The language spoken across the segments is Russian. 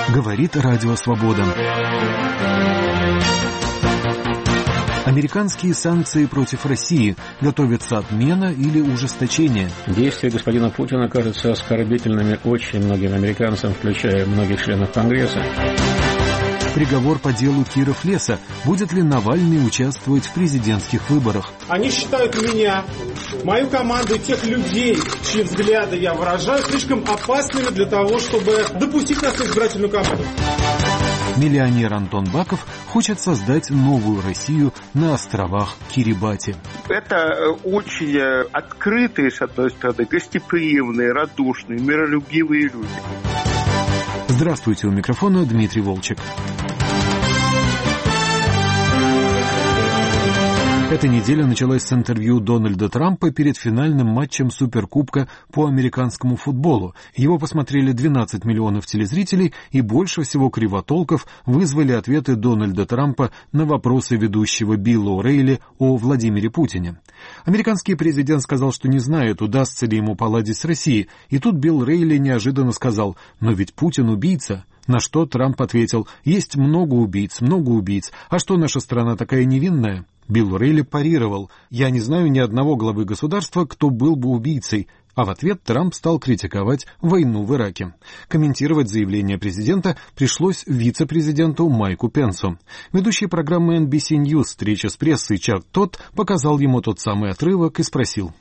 Говорит Радио Свобода. Американские санкции против России. Готовится отмена или ужесточение? Действия господина Путина кажутся оскорбительными очень многим американцам, включая многих членов Конгресса. Приговор по делу Киров-Леса. Будет ли Навальный участвовать в президентских выборах? Они считают меня, мою команду, тех людей, чьи взгляды я выражаю, слишком опасными для того, чтобы допустить нас в избирательную кампанию. Миллионер Антон Баков хочет создать новую Россию на островах Кирибати. Это очень открытые, с одной стороны, гостеприимные, радушные, миролюбивые люди. Здравствуйте, у микрофона Дмитрий Волчек. Эта неделя началась с интервью Дональда Трампа перед финальным матчем Суперкубка по американскому футболу. Его посмотрели 12 миллионов телезрителей, и больше всего кривотолков вызвали ответы Дональда Трампа на вопросы ведущего Билла О'Рейли о Владимире Путине. Американский президент сказал, что не знает, удастся ли ему поладить с Россией, и тут Билл О'Рейли неожиданно сказал: «Но ведь Путин убийца». На что Трамп ответил: «Есть много убийц, а что наша страна такая невинная?» Билл О'Рейли парировал: «Я не знаю ни одного главы государства, кто был бы убийцей». А в ответ Трамп стал критиковать войну в Ираке. Комментировать заявление президента пришлось вице-президенту Майку Пенсу. Ведущий программы NBC News «Встреча с прессой» Чак Тодд показал ему тот самый отрывок и спросил: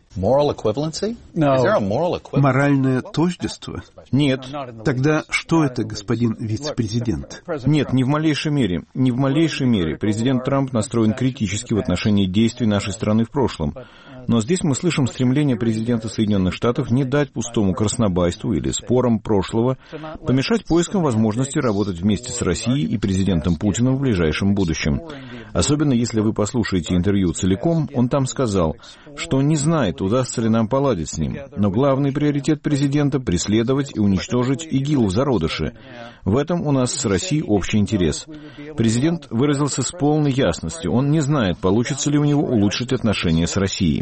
«Моральное тождество? Нет. Тогда что это, господин вице-президент?» Нет, ни в малейшей мере. Ни в малейшей мере. Президент Трамп настроен критически в отношении действий нашей страны в прошлом. Но здесь мы слышим стремление президента Соединенных Штатов не дать пустому краснобайству или спорам прошлого помешать поискам возможности работать вместе с Россией и президентом Путиным в ближайшем будущем. Особенно если вы послушаете интервью целиком, он там сказал, что не знает, удастся ли нам поладить с ним. Но главный приоритет президента — преследовать и уничтожить ИГИЛ в зародыше. В этом у нас с Россией общий интерес. Президент выразился с полной ясностью. Он не знает, получится ли у него улучшить отношения с Россией.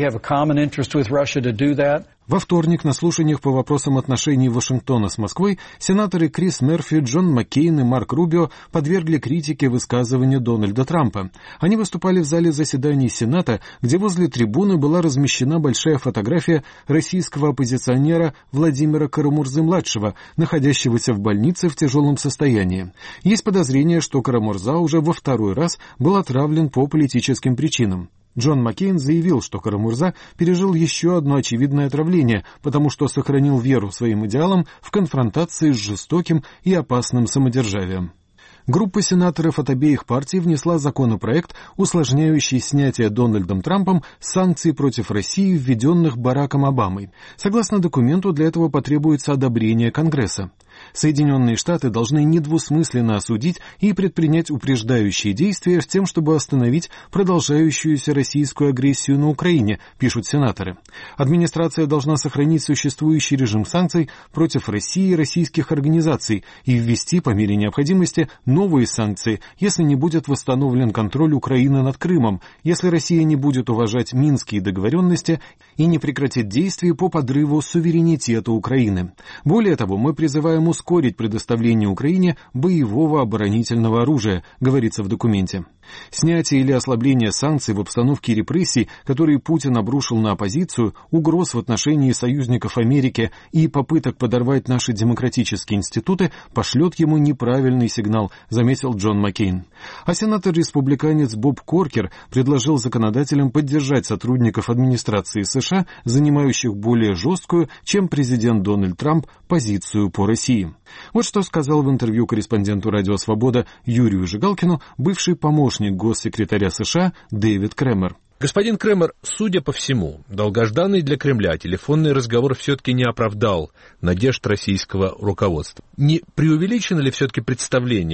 Во вторник на слушаниях по вопросам отношений Вашингтона с Москвой сенаторы Крис Мерфи, Джон Маккейн и Марк Рубио подвергли критике высказывания Дональда Трампа. Они выступали в зале заседаний Сената, где возле трибуны была размещена большая фотография российского оппозиционера Владимира Карамурзы-младшего, находящегося в больнице в тяжелом состоянии. Есть подозрение, что Карамурза уже во второй раз был отравлен по политическим причинам. Джон Маккейн заявил, что Карамурза пережил еще одно очевидное отравление, потому что сохранил веру своим идеалам в конфронтации с жестоким и опасным самодержавием. Группа сенаторов от обеих партий внесла законопроект, усложняющий снятие Дональдом Трампом санкций против России, введенных Бараком Обамой. Согласно документу, для этого потребуется одобрение Конгресса. Соединенные Штаты должны недвусмысленно осудить и предпринять упреждающие действия с тем, чтобы остановить продолжающуюся российскую агрессию на Украине, пишут сенаторы. Администрация должна сохранить существующий режим санкций против России и российских организаций и ввести по мере необходимости новые санкции, если не будет восстановлен контроль Украины над Крымом, если Россия не будет уважать Минские договоренности и не прекратит действия по подрыву суверенитета Украины. Более того, мы призываем ускорить предоставление Украине боевого оборонительного оружия, говорится в документе. Снятие или ослабление санкций в обстановке репрессий, которые Путин обрушил на оппозицию, угроз в отношении союзников Америки и попыток подорвать наши демократические институты пошлет ему неправильный сигнал, заметил Джон Маккейн. А сенатор-республиканец Боб Коркер предложил законодателям поддержать сотрудников администрации США, занимающих более жесткую, чем президент Дональд Трамп, позицию по России. Вот что сказал в интервью корреспонденту «Радио Свобода» Юрию Жигалкину бывший помощник госсекретаря США Дэвид Кремер. Господин Кремер, судя по всему, долгожданный для Кремля телефонный разговор все-таки не оправдал надежд российского руководства. Не преувеличено ли все-таки представление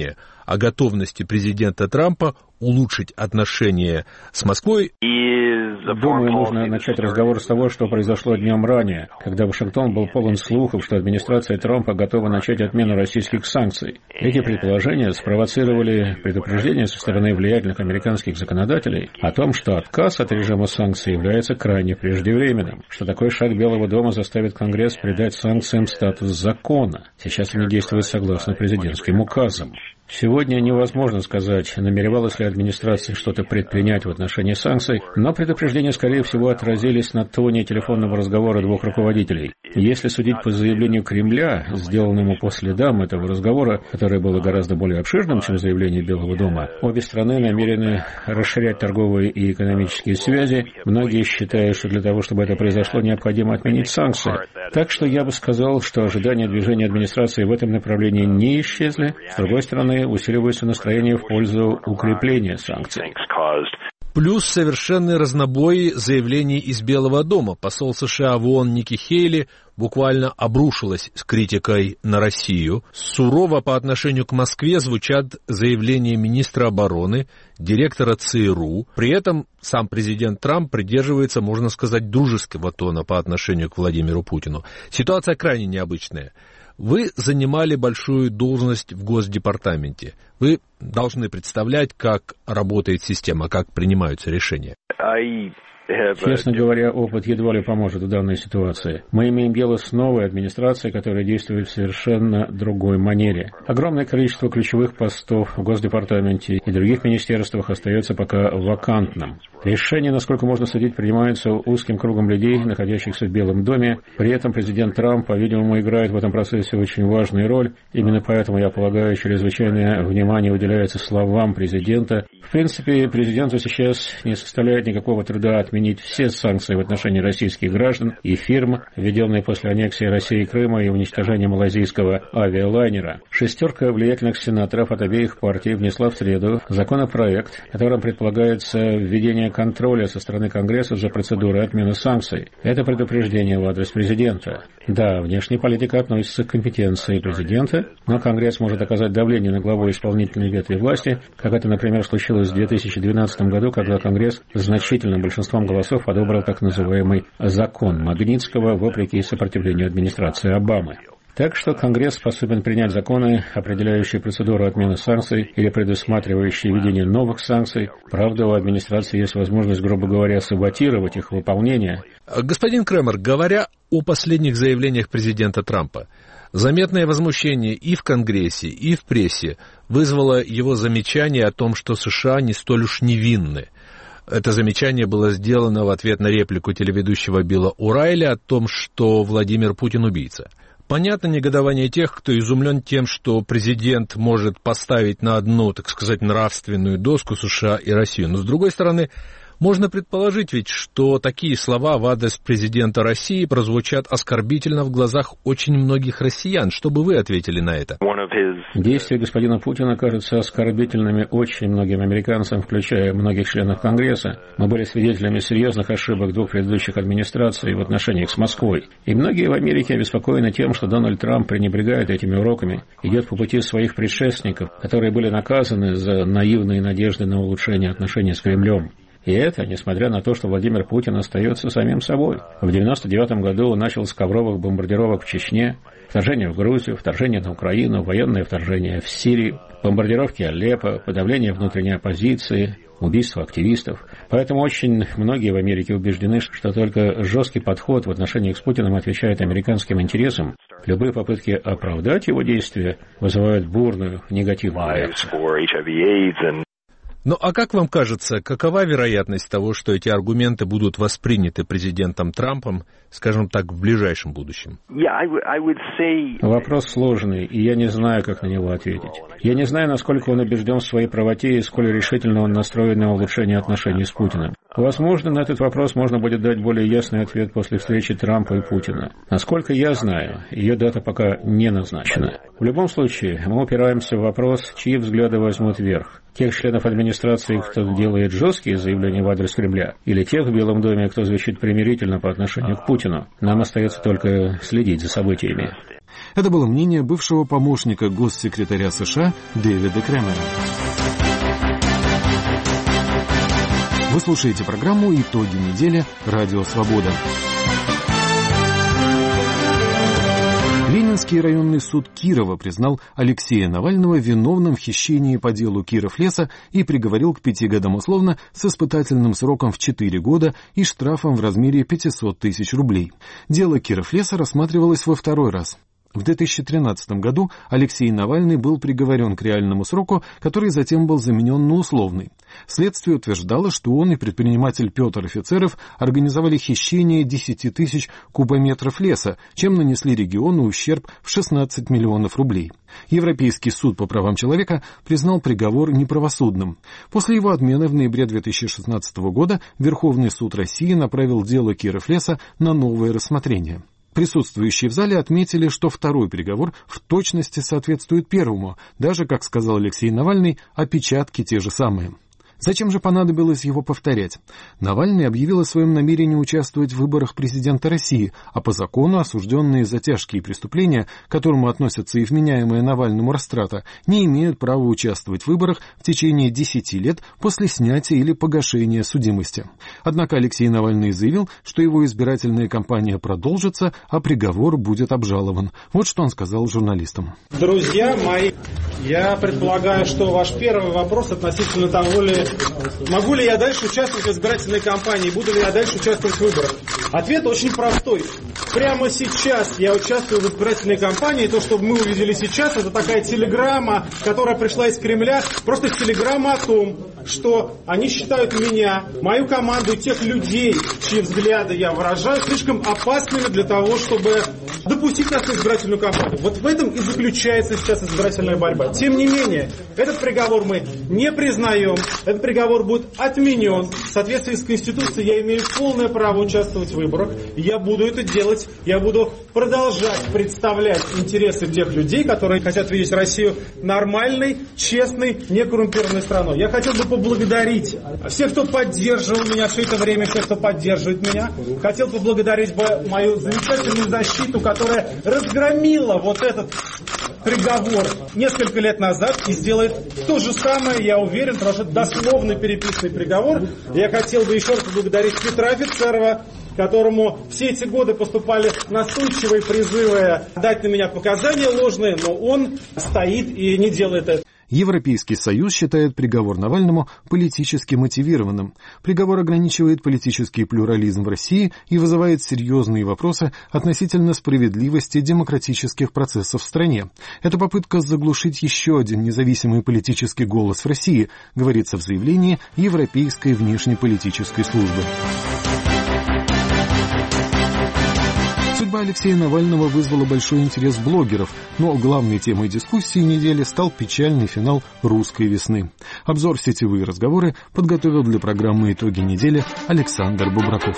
о готовности президента Трампа улучшить отношения с Москвой. Думаю, нужно начать разговор с того, что произошло днем ранее, когда Вашингтон был полон слухов, что администрация Трампа готова начать отмену российских санкций. Эти предположения спровоцировали предупреждение со стороны влиятельных американских законодателей о том, что отказ от режима санкций является крайне преждевременным, что такой шаг Белого дома заставит Конгресс придать санкциям статус закона. Сейчас они действуют согласно президентским указам. Сегодня невозможно сказать, намеревалась ли администрация что-то предпринять в отношении санкций, но предупреждения, скорее всего, отразились на тоне телефонного разговора двух руководителей. Если судить по заявлению Кремля, сделанному по следам этого разговора, которое было гораздо более обширным, чем заявление Белого дома, обе страны намерены расширять торговые и экономические связи. Многие считают, что для того, чтобы это произошло, необходимо отменить санкции. Так что я бы сказал, что ожидания движения администрации в этом направлении не исчезли. С другой стороны, усиливается настроение в пользу укрепления санкций. Плюс совершенный разнобой заявлений из Белого дома. Посол США в ООН Ники Хейли буквально обрушилась с критикой на Россию. Сурово по отношению к Москве звучат заявления министра обороны, директора ЦРУ. При этом сам президент Трамп придерживается, можно сказать, дружеского тона по отношению к Владимиру Путину. Ситуация крайне необычная. Вы занимали большую должность в Госдепартаменте. Вы должны представлять, как работает система, как принимаются решения. Честно говоря, опыт едва ли поможет в данной ситуации. Мы имеем дело с новой администрацией, которая действует в совершенно другой манере. Огромное количество ключевых постов в Госдепартаменте и других министерствах остается пока вакантным. Решения, насколько можно судить, принимаются узким кругом людей, находящихся в Белом доме. При этом президент Трамп, по-видимому, играет в этом процессе очень важную роль. Именно поэтому, я полагаю, чрезвычайное внимание уделяется словам президента. В принципе, президенту сейчас не составляет никакого труда отменить все санкции в отношении российских граждан и фирм, введенные после аннексии России Крыма и уничтожения малайзийского авиалайнера. Шестерка влиятельных сенаторов от обеих партий внесла в среду законопроект, которым предполагается введение контроля со стороны Конгресса за процедурой отмены санкций. Это предупреждение в адрес президента. Да, внешняя политика относится к компетенции президента, но Конгресс может оказать давление на главу исполнительной ветви власти, как это, например, случилось в 2012 году, когда Конгресс значительным большинством голосов одобрил так называемый «закон Магнитского» вопреки сопротивлению администрации Обамы. Так что Конгресс способен принять законы, определяющие процедуру отмены санкций или предусматривающие введение новых санкций. Правда, у администрации есть возможность, грубо говоря, саботировать их выполнение. Господин Кремер, говоря о последних заявлениях президента Трампа, заметное возмущение и в Конгрессе, и в прессе вызвало его замечание о том, что США не столь уж невинны. Это замечание было сделано в ответ на реплику телеведущего Билла Урайли о том, что Владимир Путин убийца. Понятно негодование тех, кто изумлен тем, что президент может поставить на одну, так сказать, нравственную доску США и Россию. Но, с другой стороны, можно предположить ведь, что такие слова в адрес президента России прозвучат оскорбительно в глазах очень многих россиян. Что бы вы ответили на это? Действия господина Путина кажутся оскорбительными очень многим американцам, включая многих членов Конгресса. Мы были свидетелями серьезных ошибок двух предыдущих администраций в отношениях с Москвой. И многие в Америке обеспокоены тем, что Дональд Трамп пренебрегает этими уроками, идет по пути своих предшественников, которые были наказаны за наивные надежды на улучшение отношений с Кремлем. И это, несмотря на то, что Владимир Путин остается самим собой. В 1999 году он начал с ковровых бомбардировок в Чечне, вторжение в Грузию, вторжение на Украину, военное вторжение в Сирию, бомбардировки Алеппо, подавление внутренней оппозиции, убийство активистов. Поэтому очень многие в Америке убеждены, что только жесткий подход в отношениях с Путиным отвечает американским интересам. Любые попытки оправдать его действия вызывают бурную негативную реакцию. Ну а как вам кажется, какова вероятность того, что эти аргументы будут восприняты президентом Трампом, скажем так, в ближайшем будущем? Вопрос сложный, и я не знаю, как на него ответить. Я не знаю, насколько он убежден в своей правоте и сколь решительно он настроен на улучшение отношений с Путиным. Возможно, на этот вопрос можно будет дать более ясный ответ после встречи Трампа и Путина. Насколько я знаю, ее дата пока не назначена. В любом случае, мы упираемся в вопрос, чьи взгляды возьмут верх. Тех членов администрации, кто делает жесткие заявления в адрес Кремля, или тех в Белом доме, кто звучит примирительно по отношению к Путину. Нам остается только следить за событиями. Это было мнение бывшего помощника госсекретаря США Дэвида Кремера. Вы слушаете программу «Итоги недели. Радио Свобода». Ленинский районный суд Кирова признал Алексея Навального виновным в хищении по делу Киров-леса и приговорил к 5 годам условно с испытательным сроком в 4 года и штрафом в размере 500 тысяч рублей. Дело Киров-леса рассматривалось во второй раз. В 2013 году Алексей Навальный был приговорен к реальному сроку, который затем был заменен на условный. Следствие утверждало, что он и предприниматель Петр Офицеров организовали хищение 10 тысяч кубометров леса, чем нанесли региону ущерб в 16 миллионов рублей. Европейский суд по правам человека признал приговор неправосудным. После его отмены в ноябре 2016 года Верховный суд России направил дело Киров-леса на новое рассмотрение. Присутствующие в зале отметили, что второй приговор в точности соответствует первому, даже, как сказал Алексей Навальный, опечатки те же самые. Зачем же понадобилось его повторять? Навальный объявил о своем намерении участвовать в выборах президента России, а по закону осужденные за тяжкие преступления, к которым относятся и вменяемая Навальному растрата, не имеют права участвовать в выборах в течение 10 лет после снятия или погашения судимости. Однако Алексей Навальный заявил, что его избирательная кампания продолжится, а приговор будет обжалован. Вот что он сказал журналистам. Друзья мои, я предполагаю, что ваш первый вопрос относительно того, могу ли я дальше участвовать в избирательной кампании, буду ли я дальше участвовать в выборах. Ответ очень простой. Прямо сейчас я участвую в избирательной кампании. То, что мы увидели сейчас, это такая телеграмма, которая пришла из Кремля. Просто телеграмма о том, что они считают меня, мою команду, тех людей, чьи взгляды я выражаю, слишком опасными для того, чтобы допустить нас в избирательную кампанию. Вот в этом и заключается сейчас избирательная борьба. Тем не менее, этот приговор мы не признаем. Этот приговор будет отменен. В соответствии с Конституцией я имею полное право участвовать в выборах. Я буду это делать. Я буду продолжать представлять интересы тех людей, которые хотят видеть Россию нормальной, честной, некоррумпированной страной. Я хотел бы поблагодарить всех, кто поддерживал меня все это время, всех, кто поддерживает меня. Хотел поблагодарить мою замечательную защиту, которая разгромила вот этот приговор несколько лет назад и сделает то же самое, я уверен, потому что это дословно переписанный приговор. Я хотел бы еще раз поблагодарить Петра Офицерова, которому все эти годы поступали настойчивые призывы дать на меня показания ложные, но он стоит и не делает это. Европейский Союз считает приговор Навальному политически мотивированным. Приговор ограничивает политический плюрализм в России и вызывает серьезные вопросы относительно справедливости демократических процессов в стране. Это попытка заглушить еще один независимый политический голос в России, говорится в заявлении Европейской внешнеполитической службы. Судьба Алексея Навального вызвала большой интерес блогеров, но главной темой дискуссии недели стал печальный финал «Русской весны». Обзор «Сетевые разговоры» подготовил для программы «Итоги недели» Александр Бубраков.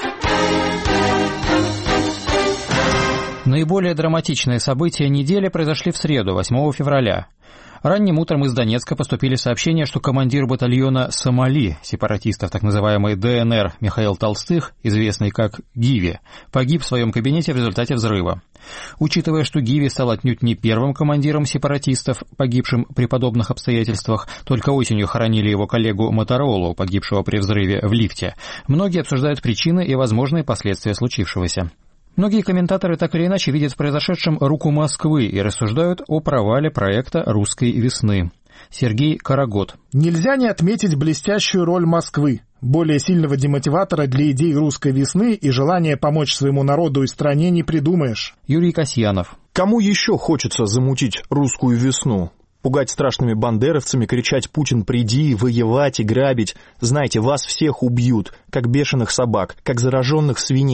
Наиболее драматичные события недели произошли в среду, 8 февраля. Ранним утром из Донецка поступили сообщения, что командир батальона «Сомали» сепаратистов так называемой ДНР Михаил Толстых, известный как Гиви, погиб в своем кабинете в результате взрыва. Учитывая, что Гиви стал отнюдь не первым командиром сепаратистов, погибшим при подобных обстоятельствах, только осенью хоронили его коллегу Моторолу, погибшего при взрыве в лифте, многие обсуждают причины и возможные последствия случившегося. Многие комментаторы так или иначе видят в произошедшем руку Москвы и рассуждают о провале проекта «Русской весны». Сергей Карагод. Нельзя не отметить блестящую роль Москвы, более сильного демотиватора для идей «Русской весны» и желания помочь своему народу и стране не придумаешь. Юрий Касьянов. Кому еще хочется замутить «Русскую весну»? Пугать страшными бандеровцами, кричать «Путин, приди», воевать и грабить. Знаете, вас всех убьют, как бешеных собак, как зараженных свиней.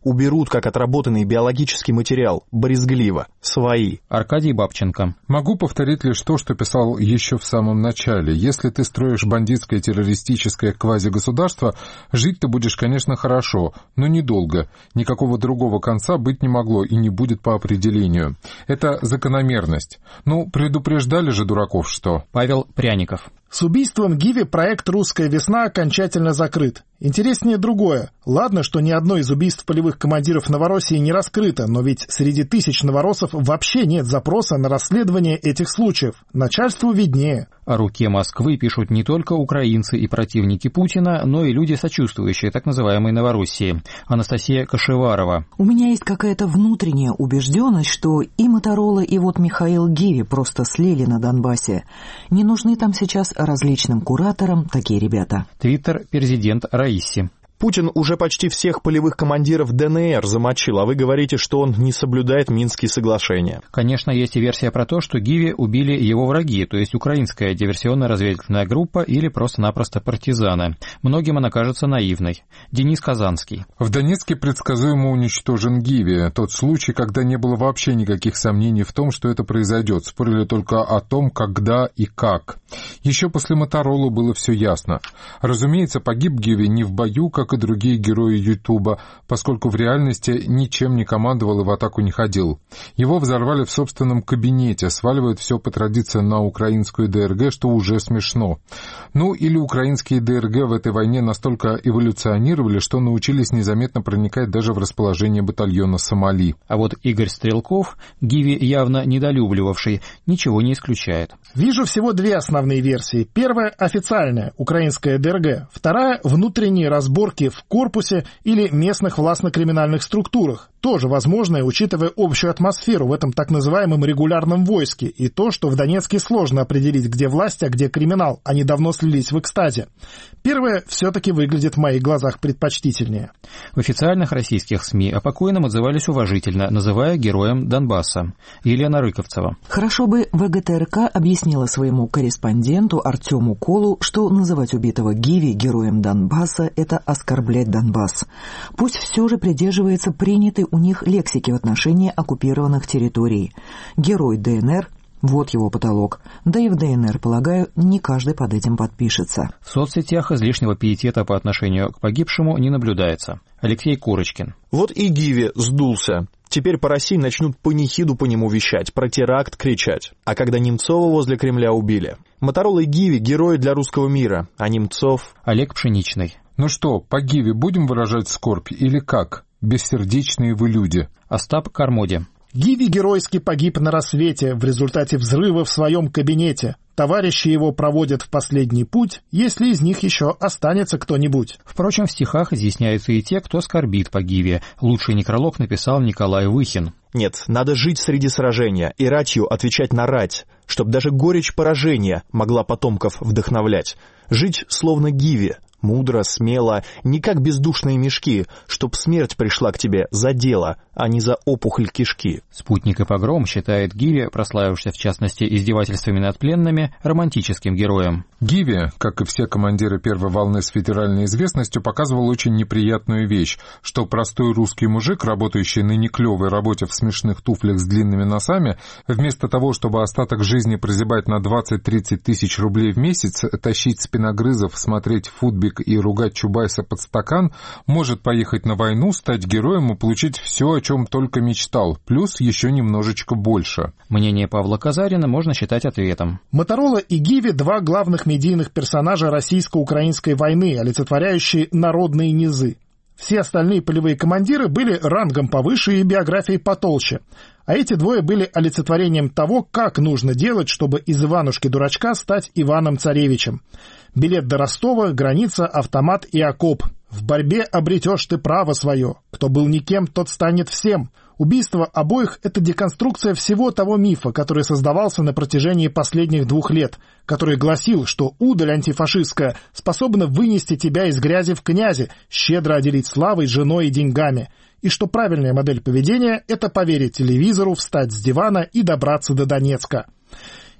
уберут как отработанный биологический материал, брезгливо, свои. Аркадий Бабченко. Могу повторить лишь то, что писал еще в самом начале. Если ты строишь бандитское террористическое квазигосударство, жить ты будешь, конечно, хорошо, но недолго. Никакого другого конца быть не могло и не будет по определению. Это закономерность. Ну, предупреждали же дураков, что... Павел Пряников. С убийством Гиви проект «Русская весна» окончательно закрыт. Интереснее другое. Ладно, что ни одно из убийств полевых командиров Новороссии не раскрыто, но ведь среди тысяч новороссов вообще нет запроса на расследование этих случаев. Начальству виднее. О руке Москвы пишут не только украинцы и противники Путина, но и люди, сочувствующие так называемой Новороссии. Анастасия Кашеварова. У меня есть какая-то внутренняя убежденность, что и Моторола, и вот Михаил Гиви просто слили на Донбассе. Не нужны там сейчас различным кураторам такие ребята. Твиттер президент Раиси. Путин уже почти всех полевых командиров ДНР замочил, а вы говорите, что он не соблюдает Минские соглашения. Конечно, есть и версия про то, что Гиви убили его враги, то есть украинская диверсионно-разведывательная группа или просто-напросто партизаны. Многим она кажется наивной. Денис Казанский. В Донецке предсказуемо уничтожен Гиви. Тот случай, когда не было вообще никаких сомнений в том, что это произойдет. Спорили только о том, когда и как. Еще после Моторолы было все ясно. Разумеется, погиб Гиви не в бою, как и другие герои Ютуба, поскольку в реальности ничем не командовал и в атаку не ходил. Его взорвали в собственном кабинете, сваливают все по традиции на украинскую ДРГ, что уже смешно. Ну, или украинские ДРГ в этой войне настолько эволюционировали, что научились незаметно проникать даже в расположение батальона Сомали. А вот Игорь Стрелков, Гиви явно недолюбливавший, ничего не исключает. Вижу всего две основные версии. Первая – официальная, украинская ДРГ. Вторая – внутренние разборки в корпусе или местных властно-криминальных структурах. Тоже возможное, учитывая общую атмосферу в этом так называемом регулярном войске и то, что в Донецке сложно определить, где власть, а где криминал. Они давно слились в экстазе. Первое все-таки выглядит в моих глазах предпочтительнее. В официальных российских СМИ о покойном отзывались уважительно, называя героем Донбасса. Елена Рыковцева. Хорошо бы ВГТРК объяснила своему корреспонденту Артему Колу, что называть убитого Гиви героем Донбасса – это оскорблять Донбасс. Пусть все же придерживается принятой у них лексики в отношении оккупированных территорий. Герой ДНР – вот его потолок. Да и в ДНР, полагаю, не каждый под этим подпишется. В соцсетях излишнего пиетета по отношению к погибшему не наблюдается. Алексей Курочкин. Вот и Гиви сдулся. Теперь по России начнут панихиду по нему вещать, про теракт кричать. А когда Немцова возле Кремля убили? Моторола и Гиви – герои для русского мира, а Немцов... Олег Пшеничный. Ну что, по Гиви будем выражать скорбь или как? Бессердечные вы люди. Остап Кармоди. Гиви геройски погиб на рассвете в результате взрыва в своем кабинете. Товарищи его проводят в последний путь, если из них еще останется кто-нибудь. Впрочем, в стихах изъясняются и те, кто скорбит по Гиве. Лучший некролог написал Николай Выхин. Нет, надо жить среди сражения и ратью отвечать на рать, чтобы даже горечь поражения могла потомков вдохновлять. Жить словно Гиви. Мудро, смело, не как бездушные мешки, чтоб смерть пришла к тебе за дело, а не за опухоль кишки. Спутник и погром считает Гиви, прославившийся в частности издевательствами над пленными, романтическим героем. Гиви, как и все командиры первой волны с федеральной известностью, показывал очень неприятную вещь, что простой русский мужик, работающий на неклевой работе в смешных туфлях с длинными носами, вместо того, чтобы остаток жизни прозябать на 20-30 тысяч рублей в месяц, тащить спиногрызов, смотреть футбик и ругать Чубайса под стакан, может поехать на войну, стать героем и получить все, о чем только мечтал, плюс еще немножечко больше. Мнение Павла Казарина можно считать ответом. Моторола и Гиви – два главных медийных персонажа российско-украинской войны, олицетворяющие народные низы. Все остальные полевые командиры были рангом повыше и биографией потолще. А эти двое были олицетворением того, как нужно делать, чтобы из Иванушки-дурачка стать Иваном-царевичем. Билет до Ростова, граница, автомат и окоп. В борьбе обретешь ты право свое. Кто был никем, тот станет всем. Убийство обоих – это деконструкция всего того мифа, который создавался на протяжении последних 2 лет, который гласил, что удаль антифашистская способна вынести тебя из грязи в князи, щедро отделить славой, женой и деньгами, и что правильная модель поведения – это поверить телевизору, встать с дивана и добраться до Донецка.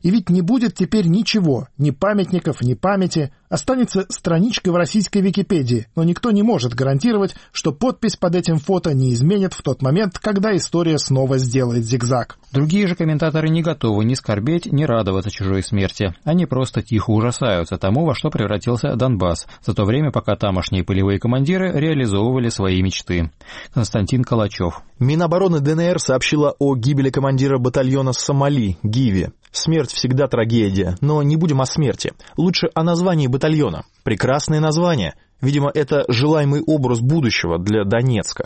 И ведь не будет теперь ничего, ни памятников, ни памяти. Останется страничка в российской Википедии, но никто не может гарантировать, что подпись под этим фото не изменит в тот момент, когда история снова сделает зигзаг. Другие же комментаторы не готовы ни скорбеть, ни радоваться чужой смерти. Они просто тихо ужасаются тому, во что превратился Донбасс, за то время, пока тамошние полевые командиры реализовывали свои мечты. Константин Калачев. Минобороны ДНР сообщила о гибели командира батальона Сомали, Гиви. Смерть всегда трагедия, но не будем о смерти. Лучше о названии батальона. Прекрасное название. Видимо, это желаемый образ будущего для Донецка.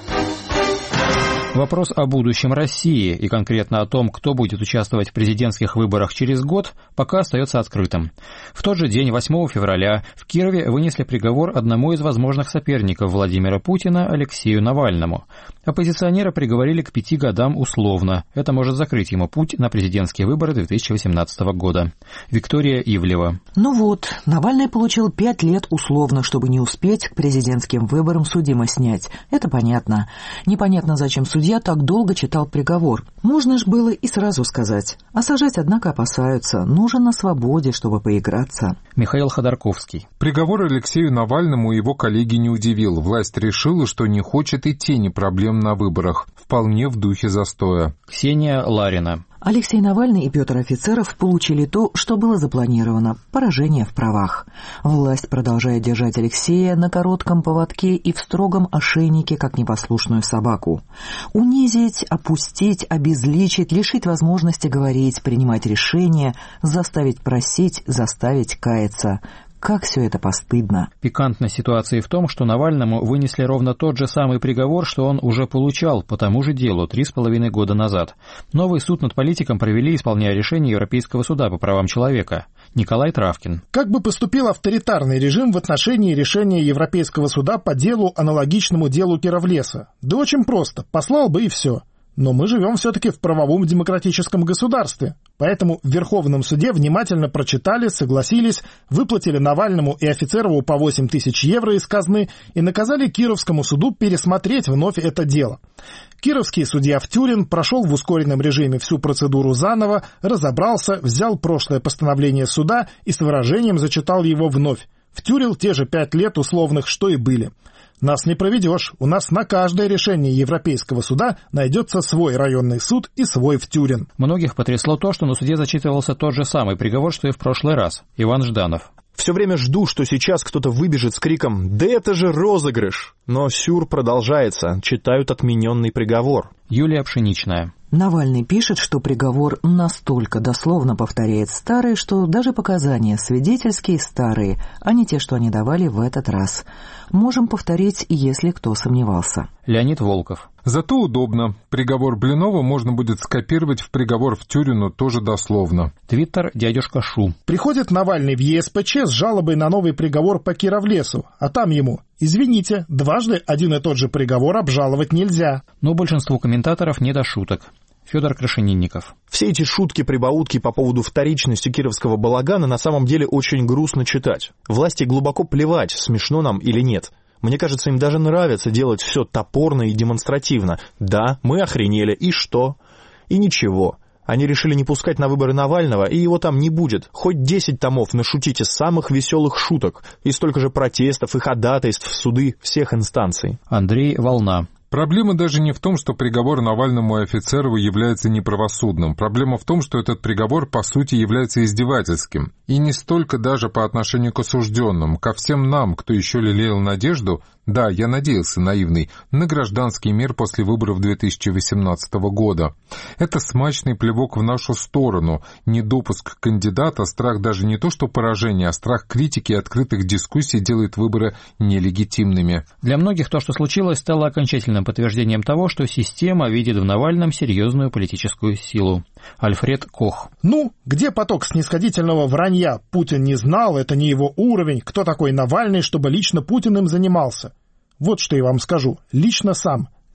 Вопрос о будущем России и конкретно о том, кто будет участвовать в президентских выборах через год, пока остается открытым. В тот же день, 8 февраля, в Кирове вынесли приговор одному из возможных соперников Владимира Путина, Алексею Навальному. Оппозиционера приговорили к 5 годам условно. Это может закрыть ему путь на президентские выборы 2018 года. Виктория Ивлева. Ну вот, Навальный получил 5 лет условно, чтобы не успеть к президентским выборам судимость снять. Это понятно. Непонятно, зачем судья так долго читал приговор. Можно ж было и сразу сказать. А сажать, однако, опасаются. Нужен на свободе, чтобы поиграться. Михаил Ходорковский. Приговор Алексею Навальному его коллеги не удивил. Власть решила, что не хочет и тени проблем на выборах. Вполне в духе застоя. Ксения Ларина. Алексей Навальный и Петр Офицеров получили то, что было запланировано – поражение в правах. Власть продолжает держать Алексея на коротком поводке и в строгом ошейнике, как непослушную собаку. Унизить, опустить, обезличить, лишить возможности говорить, принимать решения, заставить просить, заставить каяться – как все это постыдно. Пикантность ситуации в том, что Навальному вынесли ровно тот же самый приговор, что он уже получал по тому же делу 3,5 года назад. Новый суд над политиком провели, исполняя решение Европейского суда по правам человека. Николай Травкин. Как бы поступил авторитарный режим в отношении решения Европейского суда по делу, аналогичному делу Кировлеса? Да очень просто. Послал бы и все. Но мы живем все-таки в правовом демократическом государстве. Поэтому в Верховном суде внимательно прочитали, согласились, выплатили Навальному и Офицерову по 8 тысяч евро из казны и наказали Кировскому суду пересмотреть вновь это дело. Кировский судья Втюрин прошел в ускоренном режиме всю процедуру заново, разобрался, взял прошлое постановление суда и с выражением зачитал его вновь. Втюрил те же 5 лет условных, что и были. Нас не проведешь. У нас на каждое решение Европейского суда найдется свой районный суд и свой Втюрин. Многих потрясло то, что на суде зачитывался тот же самый приговор, что и в прошлый раз. Иван Жданов. Все время жду, что сейчас кто-то выбежит с криком «Да это же розыгрыш!» Но сюр продолжается. Читают отмененный приговор. Юлия Пшеничная. Навальный пишет, что приговор настолько дословно повторяет старые, что даже показания свидетельские старые, а не те, что они давали в этот раз. Можем повторить, если кто сомневался. Леонид Волков. Зато удобно. Приговор Блинова можно будет скопировать в приговор Втюрину тоже дословно. Твиттер дядюшка Шу. Приходит Навальный в ЕСПЧ с жалобой на новый приговор по Кировлесу, а там ему: извините, дважды один и тот же приговор обжаловать нельзя. Но большинству комментаторов не до шуток. Федор Крашенинников. Все эти шутки-прибаутки по поводу вторичности кировского балагана на самом деле очень грустно читать. Власти глубоко плевать, смешно нам или нет. Мне кажется, им даже нравится делать все топорно и демонстративно. Да, мы охренели, и что? И ничего. Они решили не пускать на выборы Навального, и его там не будет. Хоть 10 томов нашутите самых веселых шуток, и столько же протестов и ходатайств в суды всех инстанций. Андрей Волна. Проблема даже не в том, что приговор Навальному и Офицерову является неправосудным. Проблема в том, что этот приговор, по сути, является издевательским. И не столько даже по отношению к осужденным, ко всем нам, кто еще лелеял надежду, да, я надеялся, наивный, на гражданский мир после выборов 2018 года. Это смачный плевок в нашу сторону, недопуск кандидата, страх даже не то что поражения, а страх критики и открытых дискуссий делает выборы нелегитимными. Для многих то, что случилось, стало окончательным подтверждением того, что система видит в Навальном серьезную политическую силу. Альфред Кох. Ну, где поток снисходительного вранья? Путин не знал, это не его уровень. Кто такой Навальный, чтобы лично Путин им занимался? Вот что я вам скажу. Лично сам.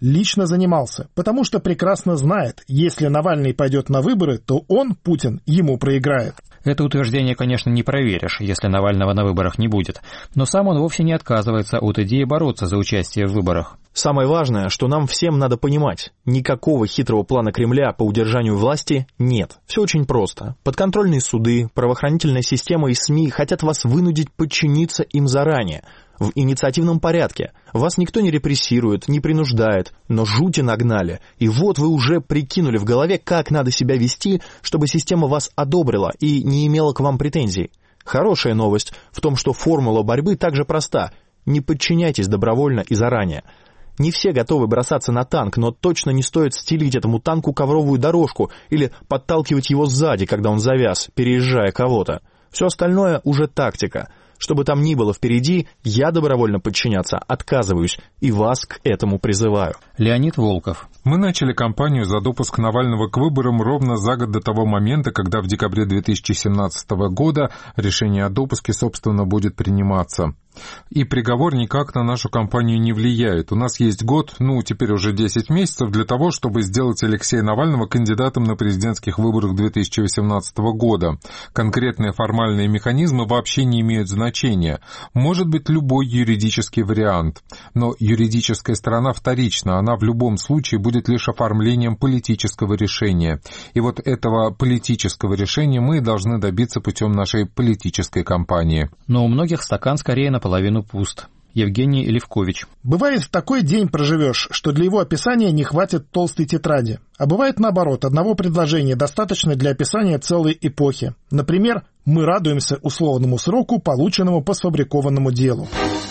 лично занимался, потому что прекрасно знает, если Навальный пойдет на выборы, то он, Путин, ему проиграет. Это утверждение, конечно, не проверишь, если Навального на выборах не будет, но сам он вовсе не отказывается от идеи бороться за участие в выборах. Самое важное, что нам всем надо понимать, никакого хитрого плана Кремля по удержанию власти нет. Все очень просто. Подконтрольные суды, правоохранительная система и СМИ хотят вас вынудить подчиниться им заранее, в инициативном порядке. Вас никто не репрессирует, не принуждает, но жути нагнали. И вот вы уже прикинули в голове, как надо себя вести, чтобы система вас одобрила и не имела к вам претензий. Хорошая новость в том, что формула борьбы также проста. Не подчиняйтесь добровольно и заранее. Не все готовы бросаться на танк, но точно не стоит стелить этому танку ковровую дорожку или подталкивать его сзади, когда он завяз, переезжая кого-то. Все остальное уже тактика. Что бы там ни было впереди, я добровольно подчиняться отказываюсь и вас к этому призываю. Леонид Волков. Мы начали кампанию за допуск Навального к выборам ровно за год до того момента, когда в декабре 2017 года решение о допуске, собственно, будет приниматься. И приговор никак на нашу кампанию не влияет. У нас есть год, теперь уже 10 месяцев для того, чтобы сделать Алексея Навального кандидатом на президентских выборах 2018 года. Конкретные формальные механизмы вообще не имеют значения. Может быть любой юридический вариант. Но юридическая сторона вторична, она в любом случае будет лишь оформлением политического решения. И вот этого политического решения мы должны добиться путем нашей политической кампании. Но у многих стакан скорее наполовину пуст. Евгений Левкович. Бывает, в такой день проживешь, что для его описания не хватит толстой тетради. А бывает наоборот, одного предложения достаточно для описания целой эпохи. Например, мы радуемся условному сроку, полученному по сфабрикованному делу.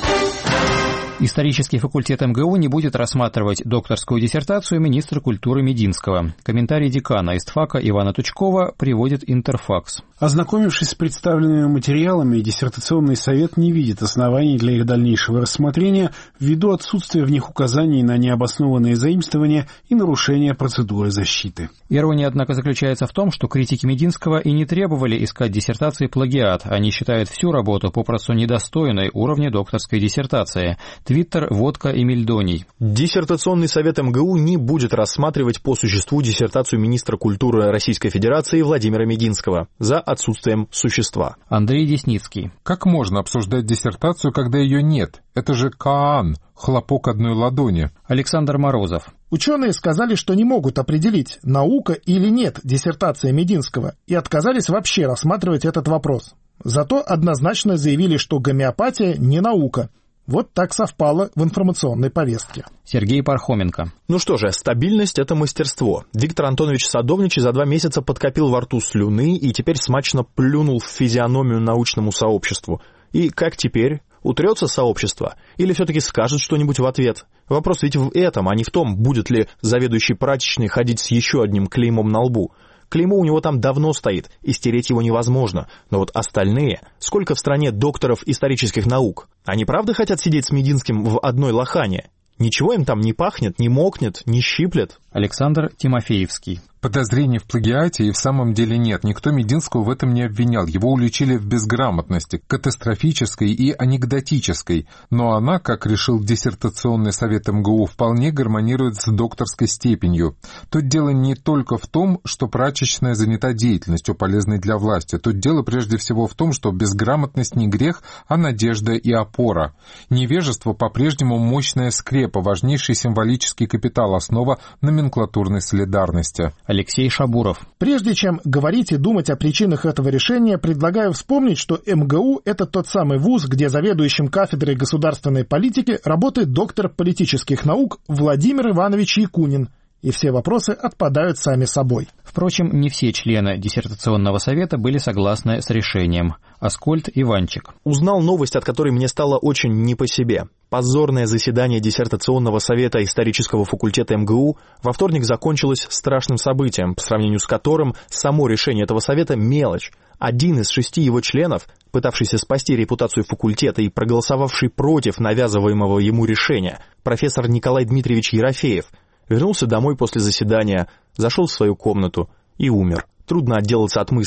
Исторический факультет МГУ не будет рассматривать докторскую диссертацию министра культуры Мединского. Комментарий декана ИСТФАКа Ивана Тучкова приводит Интерфакс. Ознакомившись с представленными материалами, диссертационный совет не видит оснований для их дальнейшего рассмотрения ввиду отсутствия в них указаний на необоснованные заимствования и нарушения процедуры защиты. Ирония, однако, заключается в том, что критики Мединского и не требовали искать диссертации плагиат. Они считают всю работу попросту недостойной уровня докторской диссертации. Твиттер, водка и мельдоний. Диссертационный совет МГУ не будет рассматривать по существу диссертацию министра культуры Российской Федерации Владимира Мединского за отсутствием существа. Андрей Десницкий. Как можно обсуждать диссертацию, когда ее нет? Это же Каан, хлопок одной ладони. Александр Морозов. Ученые сказали, что не могут определить, наука или нет диссертация Мединского, и отказались вообще рассматривать этот вопрос. Зато однозначно заявили, что гомеопатия не наука. Вот так совпало в информационной повестке. Сергей Пархоменко. Ну что же, стабильность — это мастерство. Виктор Антонович Садовничий за 2 месяца подкопил во рту слюны и теперь смачно плюнул в физиономию научному сообществу. И как теперь? Утрется сообщество? Или все-таки скажет что-нибудь в ответ? Вопрос ведь в этом, а не в том, будет ли заведующий прачечной ходить с еще одним клеймом на лбу. Клеймо у него там давно стоит, и стереть его невозможно. Но вот остальные... Сколько в стране докторов исторических наук? Они правда хотят сидеть с Мединским в одной лохане? Ничего им там не пахнет, не мокнет, не щиплет? Александр Тимофеевский. Подозрений в плагиате и в самом деле нет. Никто Мединского в этом не обвинял. Его уличили в безграмотности, катастрофической и анекдотической. Но она, как решил диссертационный совет МГУ, вполне гармонирует с докторской степенью. Тут дело не только в том, что прачечная занята деятельностью, полезной для власти. Тут дело прежде всего в том, что безграмотность не грех, а надежда и опора. Невежество по-прежнему мощная скрепа, важнейший символический капитал, основа номенклатурной солидарности. Алексей Шабуров. Прежде чем говорить и думать о причинах этого решения, предлагаю вспомнить, что МГУ – это тот самый вуз, где заведующим кафедрой государственной политики работает доктор политических наук Владимир Иванович Якунин. И все вопросы отпадают сами собой. Впрочем, не все члены диссертационного совета были согласны с решением. Аскольд Иванчик. Узнал новость, от которой мне стало очень не по себе. Позорное заседание диссертационного совета исторического факультета МГУ во вторник закончилось страшным событием, по сравнению с которым само решение этого совета – мелочь. Один из 6 его членов, пытавшийся спасти репутацию факультета и проголосовавший против навязываемого ему решения, профессор Николай Дмитриевич Ерофеев, вернулся домой после заседания, зашел в свою комнату и умер. Трудно отделаться от мысли,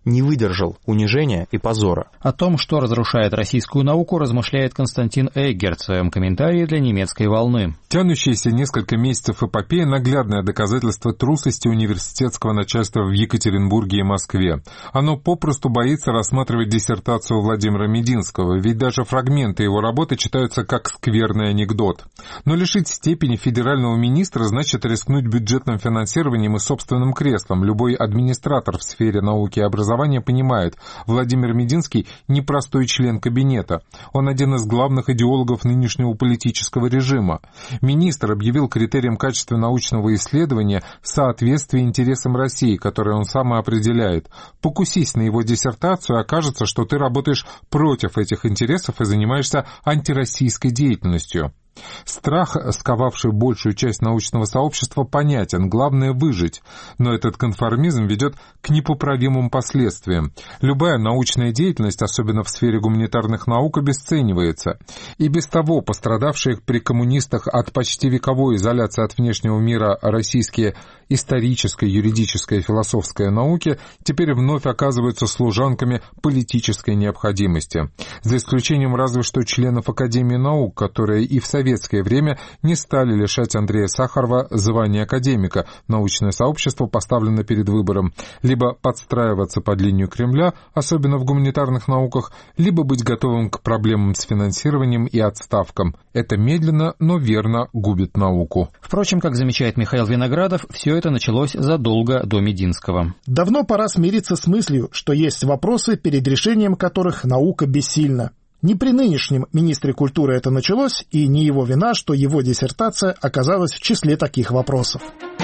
не выдержал унижения и позора. О том, что разрушает российскую науку, размышляет Константин Эггерт в своем комментарии для «Немецкой волны». Тянущиеся несколько месяцев эпопея – наглядное доказательство трусости университетского начальства в Екатеринбурге и Москве. Оно попросту боится рассматривать диссертацию Владимира Мединского, ведь даже фрагменты его работы читаются как скверный анекдот. Но лишить степени федерального министра значит рискнуть бюджетным финансированием и собственным креслом. Любой администратор в сфере науки и образования понимает, Владимир Мединский – непростой член кабинета. Он один из главных идеологов нынешнего политического режима. Министр объявил критерием качества научного исследования соответствие интересам России, которые он сам и определяет. Покусись на его диссертацию, окажется, что ты работаешь против этих интересов и занимаешься антироссийской деятельностью. Страх, сковавший большую часть научного сообщества, понятен, главное выжить, но этот конформизм ведет к непоправимым последствиям. Любая научная деятельность, особенно в сфере гуманитарных наук, обесценивается. И без того пострадавшие при коммунистах от почти вековой изоляции от внешнего мира российские исторической, юридической и философской науки теперь вновь оказываются служанками политической необходимости. За исключением разве что членов Академии наук, которые и в советское время не стали лишать Андрея Сахарова звания академика. Научное сообщество поставлено перед выбором либо подстраиваться под линию Кремля, особенно в гуманитарных науках, либо быть готовым к проблемам с финансированием и отставкам. Это медленно, но верно губит науку. Впрочем, как замечает Михаил Виноградов, все это началось задолго до Мединского. Давно пора смириться с мыслью, что есть вопросы, перед решением которых наука бессильна. Не при нынешнем министре культуры это началось, и не его вина, что его диссертация оказалась в числе таких вопросов.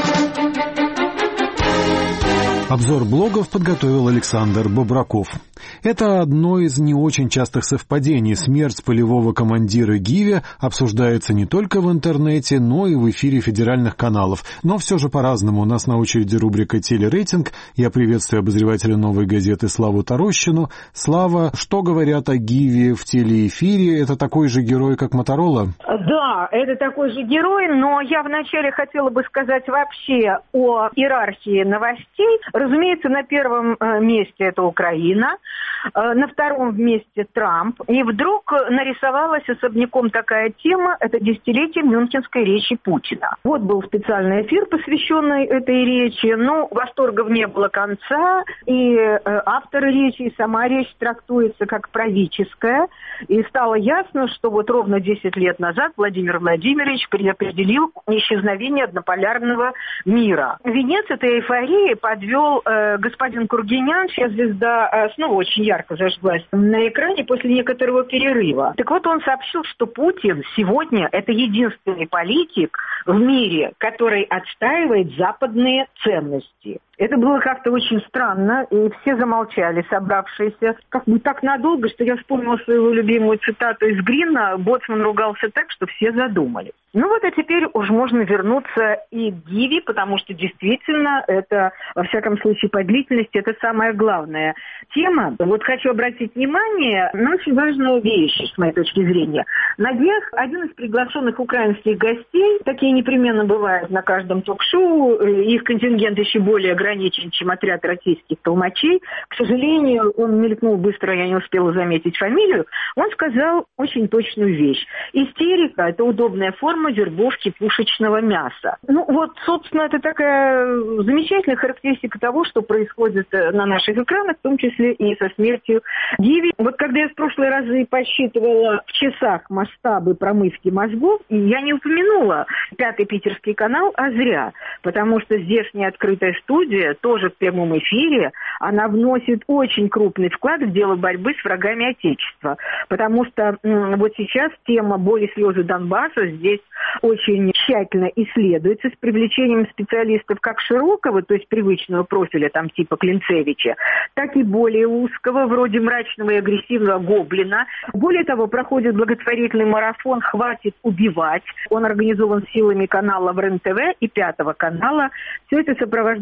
Обзор блогов подготовил Александр Бобраков. Это одно из не очень частых совпадений. Смерть полевого командира Гиви обсуждается не только в интернете, но и в эфире федеральных каналов. Но все же по-разному. У нас на очереди рубрика «Телерейтинг». Я приветствую обозревателя «Новой газеты» Славу Тарощину. Слава, что говорят о Гиви в телеэфире? Это такой же герой, как Моторола? Да, это такой же герой, но я вначале хотела бы сказать вообще о иерархии новостей. Разумеется, на первом месте это Украина, на втором месте Трамп. И вдруг нарисовалась особняком такая тема – это десятилетие мюнхенской речи Путина. Вот был специальный эфир, посвященный этой речи. Ну, восторгов не было конца, и автор речи, и сама речь трактуется как правительская. И стало ясно, что вот ровно 10 лет назад Владимир Владимирович предопределил исчезновение однополярного мира. Венец этой эйфории подвел господин Кургинян, чья звезда снова очень ярко зажглась на экране после некоторого перерыва. Так вот, он сообщил, что Путин сегодня это единственный политик в мире, который отстаивает западные ценности. Это было как-то очень странно, и все замолчали, собравшиеся. Как бы так надолго, что я вспомнила свою любимую цитату из Грина: «Боцман ругался так, что все задумались». Ну вот, а теперь уж можно вернуться и к Гиви, потому что действительно это, во всяком случае, по длительности, это самая главная тема. Вот хочу обратить внимание на очень важную вещь, с моей точки зрения. На днях один из приглашенных украинских гостей, такие непременно бывают на каждом ток-шоу, их контингент еще более ограничен, чем отряд российских толмачей. К сожалению, он мелькнул быстро, я не успела заметить фамилию. Он сказал очень точную вещь. Истерика – это удобная форма вербовки пушечного мяса. Ну вот, собственно, это такая замечательная характеристика того, что происходит на наших экранах, в том числе и со смертью Гиви. Вот когда я в прошлые разы посчитывала в часах масштабы промывки мозгов, я не упомянула Пятый питерский канал, а зря, потому что здешняя открытая студия тоже в прямом эфире, она вносит очень крупный вклад в дело борьбы с врагами Отечества, потому что вот сейчас тема боли, слезы Донбасса здесь очень тщательно исследуется с привлечением специалистов как широкого, то есть привычного профиля, там типа Клинцевича, так и более узкого, вроде мрачного и агрессивного Гоблина. Более того, проходит благотворительный марафон «Хватит убивать». Он организован силами канала РЕН-ТВ и Пятого канала. Все это сопровождается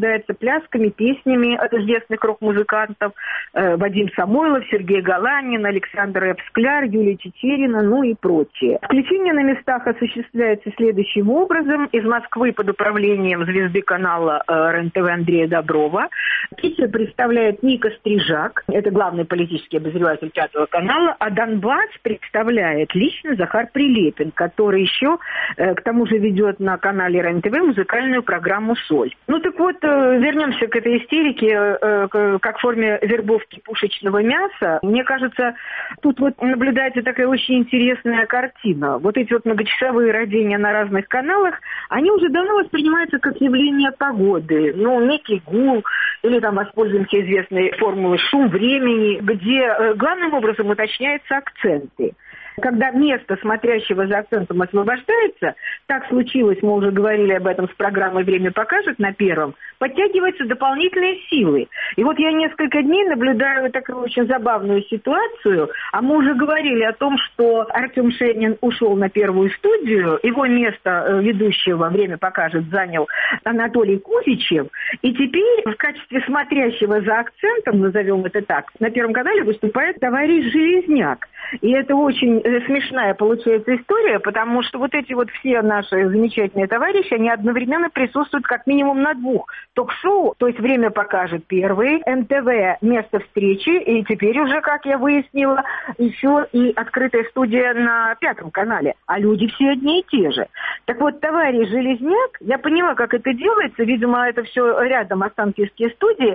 плясками, песнями от известных рок-музыкантов Вадим Самойлов, Сергей Галанин, Александр Эпскляр, Юлия Чечерина, ну и прочие. Включение на местах осуществляется следующим образом. Из Москвы под управлением звезды канала РЕН-ТВ Андрея Доброва. Питер представляет Ника Стрижак, это главный политический обозреватель Пятого канала, а Донбасс представляет лично Захар Прилепин, который еще к тому же ведет на канале РЕН-ТВ музыкальную программу «Соль». Ну так вот, вернемся к этой истерике, как в форме вербовки пушечного мяса. Мне кажется, тут вот наблюдается такая очень интересная картина. Вот эти вот многочасовые родения на разных каналах, они уже давно воспринимаются как явление погоды. Ну, некий гул, или там воспользуемся известной формулой «шум времени», где главным образом уточняются акценты. Когда место смотрящего за акцентом освобождается, так случилось, мы уже говорили об этом с программой «Время покажет» на Первом, подтягиваются дополнительные силы. И вот я несколько дней наблюдаю такую очень забавную ситуацию, а мы уже говорили о том, что Артем Шенин ушел на Первую студию, его место ведущего «Время покажет» занял Анатолий Кузичев, и теперь в качестве смотрящего за акцентом, назовем это так, на Первом канале выступает товарищ Железняк. И это очень смешная получается история, потому что вот эти вот все наши замечательные товарищи, они одновременно присутствуют как минимум на двух ток-шоу, то есть «Время покажет» первый, НТВ «Место встречи», и теперь уже, как я выяснила, еще и открытая студия на Пятом канале, а люди все одни и те же. Так вот, товарищ Железняк, я поняла, как это делается, видимо, это все рядом останкинские студии,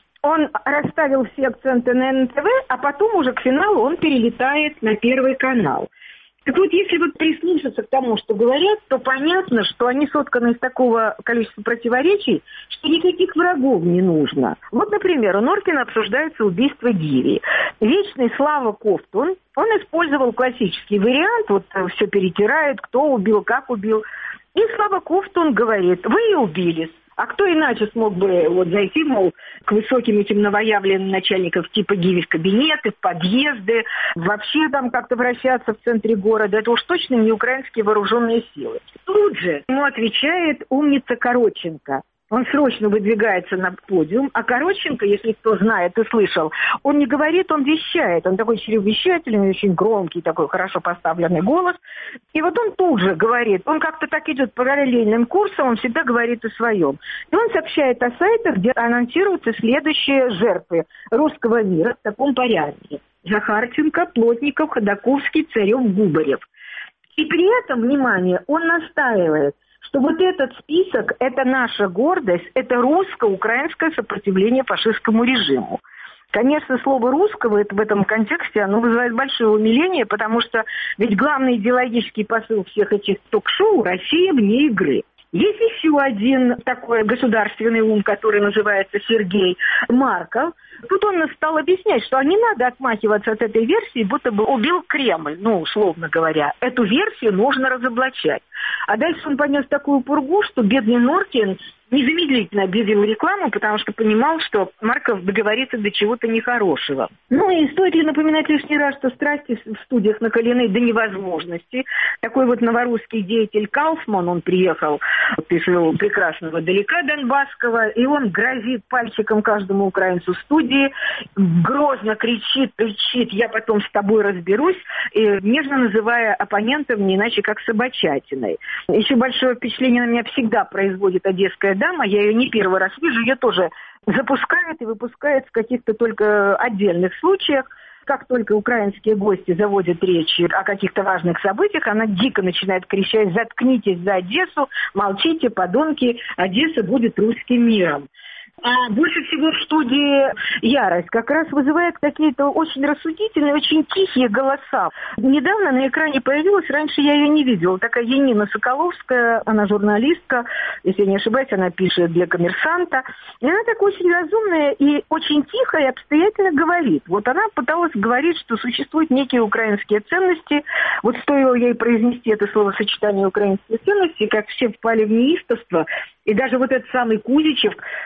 он расставил все акценты на НТВ, а потом уже к финалу он перелетает на Первый канал. Так вот, если вот прислушаться к тому, что говорят, то понятно, что они сотканы из такого количества противоречий, что никаких врагов не нужно. Вот, например, у Норкина обсуждается убийство Гиви. Вечный Слава Ковтун, он использовал классический вариант, вот все перетирает, кто убил, как убил. И Слава Ковтун говорит: вы и убили. А кто иначе смог бы вот зайти, мол, к высоким этим новоявленным начальникам типа Гиви в кабинеты, в подъезды, вообще там как-то вращаться в центре города? Это уж точно не украинские вооруженные силы. Тут же ему отвечает умница Коротченко. Он срочно выдвигается на подиум, а Коротченко, если кто знает и слышал, он не говорит, он вещает. Он такой чревовещательный, очень громкий, такой хорошо поставленный голос. И вот он тут же говорит, он как-то так идет параллельным курсом, он всегда говорит о своем. И он сообщает о сайтах, где анонсируются следующие жертвы русского мира в таком порядке: Захарченко, Плотников, Ходаковский, Царев, Губарев. И при этом, внимание, он настаивает, что вот этот список – это наша гордость, это русско-украинское сопротивление фашистскому режиму. Конечно, слово «русского» в этом контексте оно вызывает большое умиление, потому что ведь главный идеологический посыл всех этих ток-шоу – Россия вне игры. Есть еще один такой государственный ум, который называется Сергей Марков. Тут он стал объяснять, что не надо отмахиваться от этой версии, будто бы убил Кремль, ну, условно говоря. Эту версию нужно разоблачать. А дальше он понес такую пургу, что бедный Норкин незамедлительно объявил рекламу, потому что понимал, что Марков договорится до чего-то нехорошего. Ну и стоит ли напоминать лишний раз, что страсти в студиях накалены до невозможности. Такой вот новорусский деятель Кауфман, он приехал, пишу, прекрасного далека Донбасского, и он грозит пальчиком каждому украинцу в студии, грозно кричит, я потом с тобой разберусь, и нежно называя оппонентов не иначе как собачатиной. Еще большое впечатление на меня всегда производит одесская дама, я ее не первый раз вижу, ее тоже запускает и выпускает в каких-то только отдельных случаях. Как только украинские гости заводят речь о каких-то важных событиях, она дико начинает кричать: заткнитесь за Одессу, молчите, подонки, Одесса будет русским миром. А больше всего в студии ярость как раз вызывает какие-то очень рассудительные, очень тихие голоса. Недавно на экране появилась, раньше я ее не видела, такая Янина Соколовская, она журналистка, если я не ошибаюсь, она пишет для «Коммерсанта». И она так очень разумная и очень тихо и обстоятельно говорит. Вот она пыталась говорить, что существуют некие украинские ценности. Вот стоило ей произнести это словосочетание «украинские ценности», как все впали в неистовство. И даже вот этот самый Кузичев, который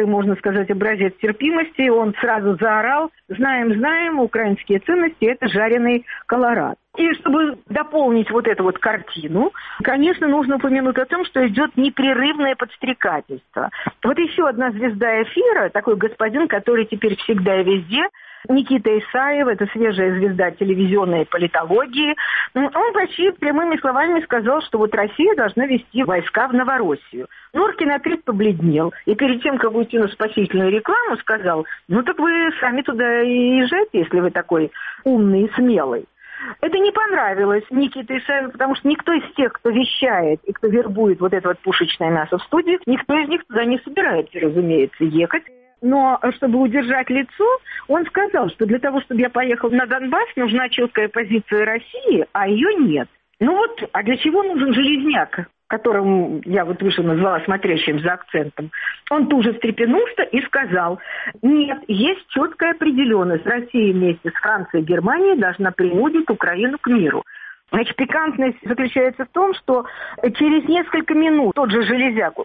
старый, можно сказать, образец терпимости, он сразу заорал: знаем, украинские ценности – это жареный колорад. И чтобы дополнить вот эту вот картину, конечно, нужно упомянуть о том, что идет непрерывное подстрекательство. Вот еще одна звезда эфира, такой господин, который теперь всегда и везде, Никита Исаев, это свежая звезда телевизионной политологии, он почти прямыми словами сказал, что вот Россия должна вести войска в Новороссию. Норкин опять побледнел, и перед тем, как уйти на спасительную рекламу, сказал: ну так вы сами туда и езжайте, если вы такой умный и смелый. Это не понравилось Никите Исаеву, потому что никто из тех, кто вещает и кто вербует вот это вот пушечное мясо в студиях, никто из них туда не собирается, разумеется, ехать. Но чтобы удержать лицо, он сказал, что для того, чтобы я поехал на Донбасс, нужна четкая позиция России, а ее нет. Ну вот, а для чего нужен Железняк, которым я вот выше назвала смотрящим за акцентом? Он тут же встрепенулся и сказал: нет, есть четкая определенность. Россия вместе с Францией и Германией должна принудить Украину к миру. Значит, пикантность заключается в том, что через несколько минут тот же Железняк,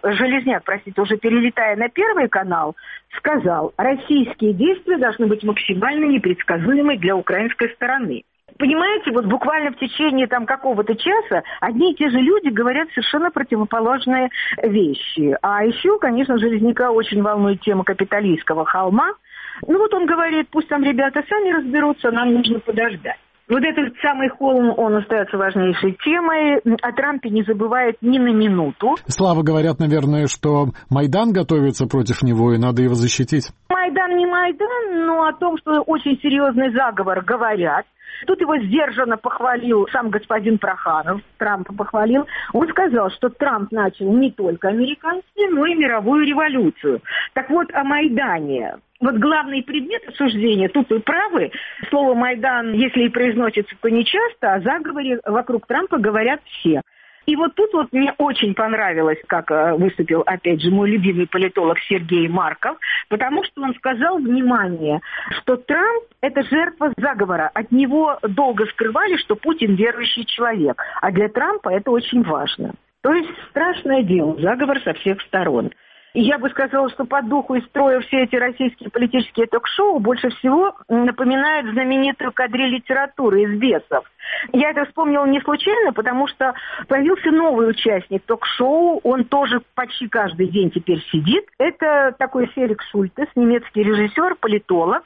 уже перелетая на Первый канал, сказал: российские действия должны быть максимально непредсказуемы для украинской стороны. Понимаете, вот буквально в течение там какого-то часа одни и те же люди говорят совершенно противоположные вещи. А еще, конечно, Железняка очень волнует тема капиталистского холма. Ну вот он говорит: пусть там ребята сами разберутся, нам нужно подождать. Вот этот самый холм, он остается важнейшей темой. О Трампе не забывает ни на минуту. Слава, говорят, наверное, что Майдан готовится против него, и надо его защитить. Майдан не Майдан, но о том, что очень серьезный заговор, говорят. Тут его сдержанно похвалил сам господин Проханов, Трампа похвалил. Он сказал, что Трамп начал не только американскую, но и мировую революцию. Так вот, о Майдане. Вот главный предмет обсуждения, тут вы правы, слово «Майдан», если и произносится, то не часто, о заговоре вокруг Трампа говорят все. И вот тут вот мне очень понравилось, как выступил, опять же, мой любимый политолог Сергей Марков, потому что он сказал: внимание, что Трамп – это жертва заговора. От него долго скрывали, что Путин верующий человек, а для Трампа это очень важно. То есть страшное дело, заговор со всех сторон. И я бы сказала, что по духу и строю все эти российские политические ток-шоу больше всего напоминают знаменитую кадриль литературы из «Бесов». Я это вспомнила не случайно, потому что появился новый участник ток-шоу, он тоже почти каждый день теперь сидит. Это такой Феликс Шультес, немецкий режиссер, политолог.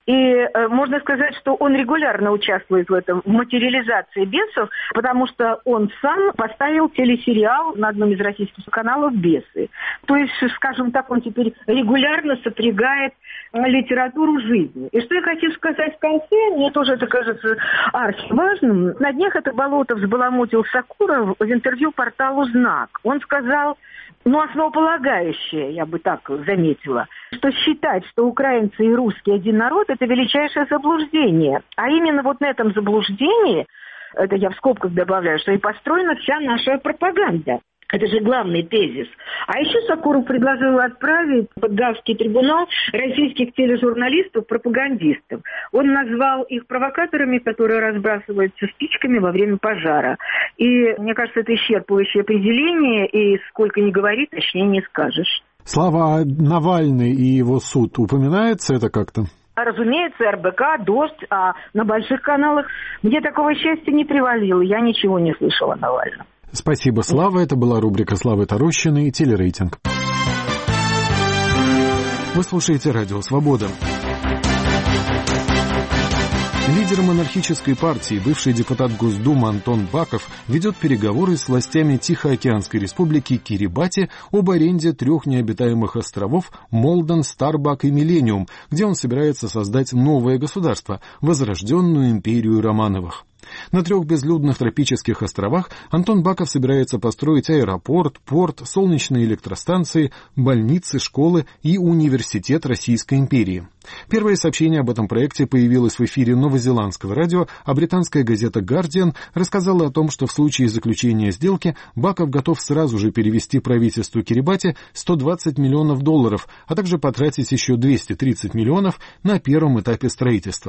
И можно сказать, что он регулярно участвует в этом, в материализации «Бесов», потому что он сам поставил телесериал на одном из российских каналов «Бесы». То есть, скажем так, он теперь регулярно сопрягает литературу жизни. И что я хочу сказать в конце, мне тоже это кажется архиважным. На днях это болото взбаламутил Сакуров в интервью порталу «Знак». Он сказал, основополагающее, я бы так заметила, что считать, что украинцы и русские один народ, это величайшее заблуждение. А именно вот на этом заблуждении, это я в скобках добавляю, что и построена вся наша пропаганда. Это же главный тезис. А еще Сакуров предложил отправить под Гаагский трибунал российских тележурналистов, пропагандистов. Он назвал их провокаторами, которые разбрасываются спичками во время пожара. И мне кажется, это исчерпывающее определение, и сколько ни говори, точнее не скажешь. Слава, Навальный и его суд, упоминается это как-то? Разумеется, РБК, «Дождь», а на больших каналах мне такого счастья не привалило, я ничего не слышала о Навальном. Спасибо, Слава. Это была рубрика Славы Тарущиной «Телерейтинг». Вы слушаете «Радио Свобода». Лидер монархической партии, бывший депутат Госдумы Антон Баков ведет переговоры с властями Тихоокеанской республики Кирибати об аренде 3 необитаемых островов Молден, Старбак и Миллениум, где он собирается создать новое государство, возрожденную империю Романовых. На 3 безлюдных тропических островах Антон Баков собирается построить аэропорт, порт, солнечные электростанции, больницы, школы и университет Российской империи. Первое сообщение об этом проекте появилось в эфире новозеландского радио, а британская газета «Гардиан» рассказала о том, что в случае заключения сделки Баков готов сразу же перевести правительству Кирибати $120 миллионов, а также потратить еще 230 миллионов на первом этапе строительства.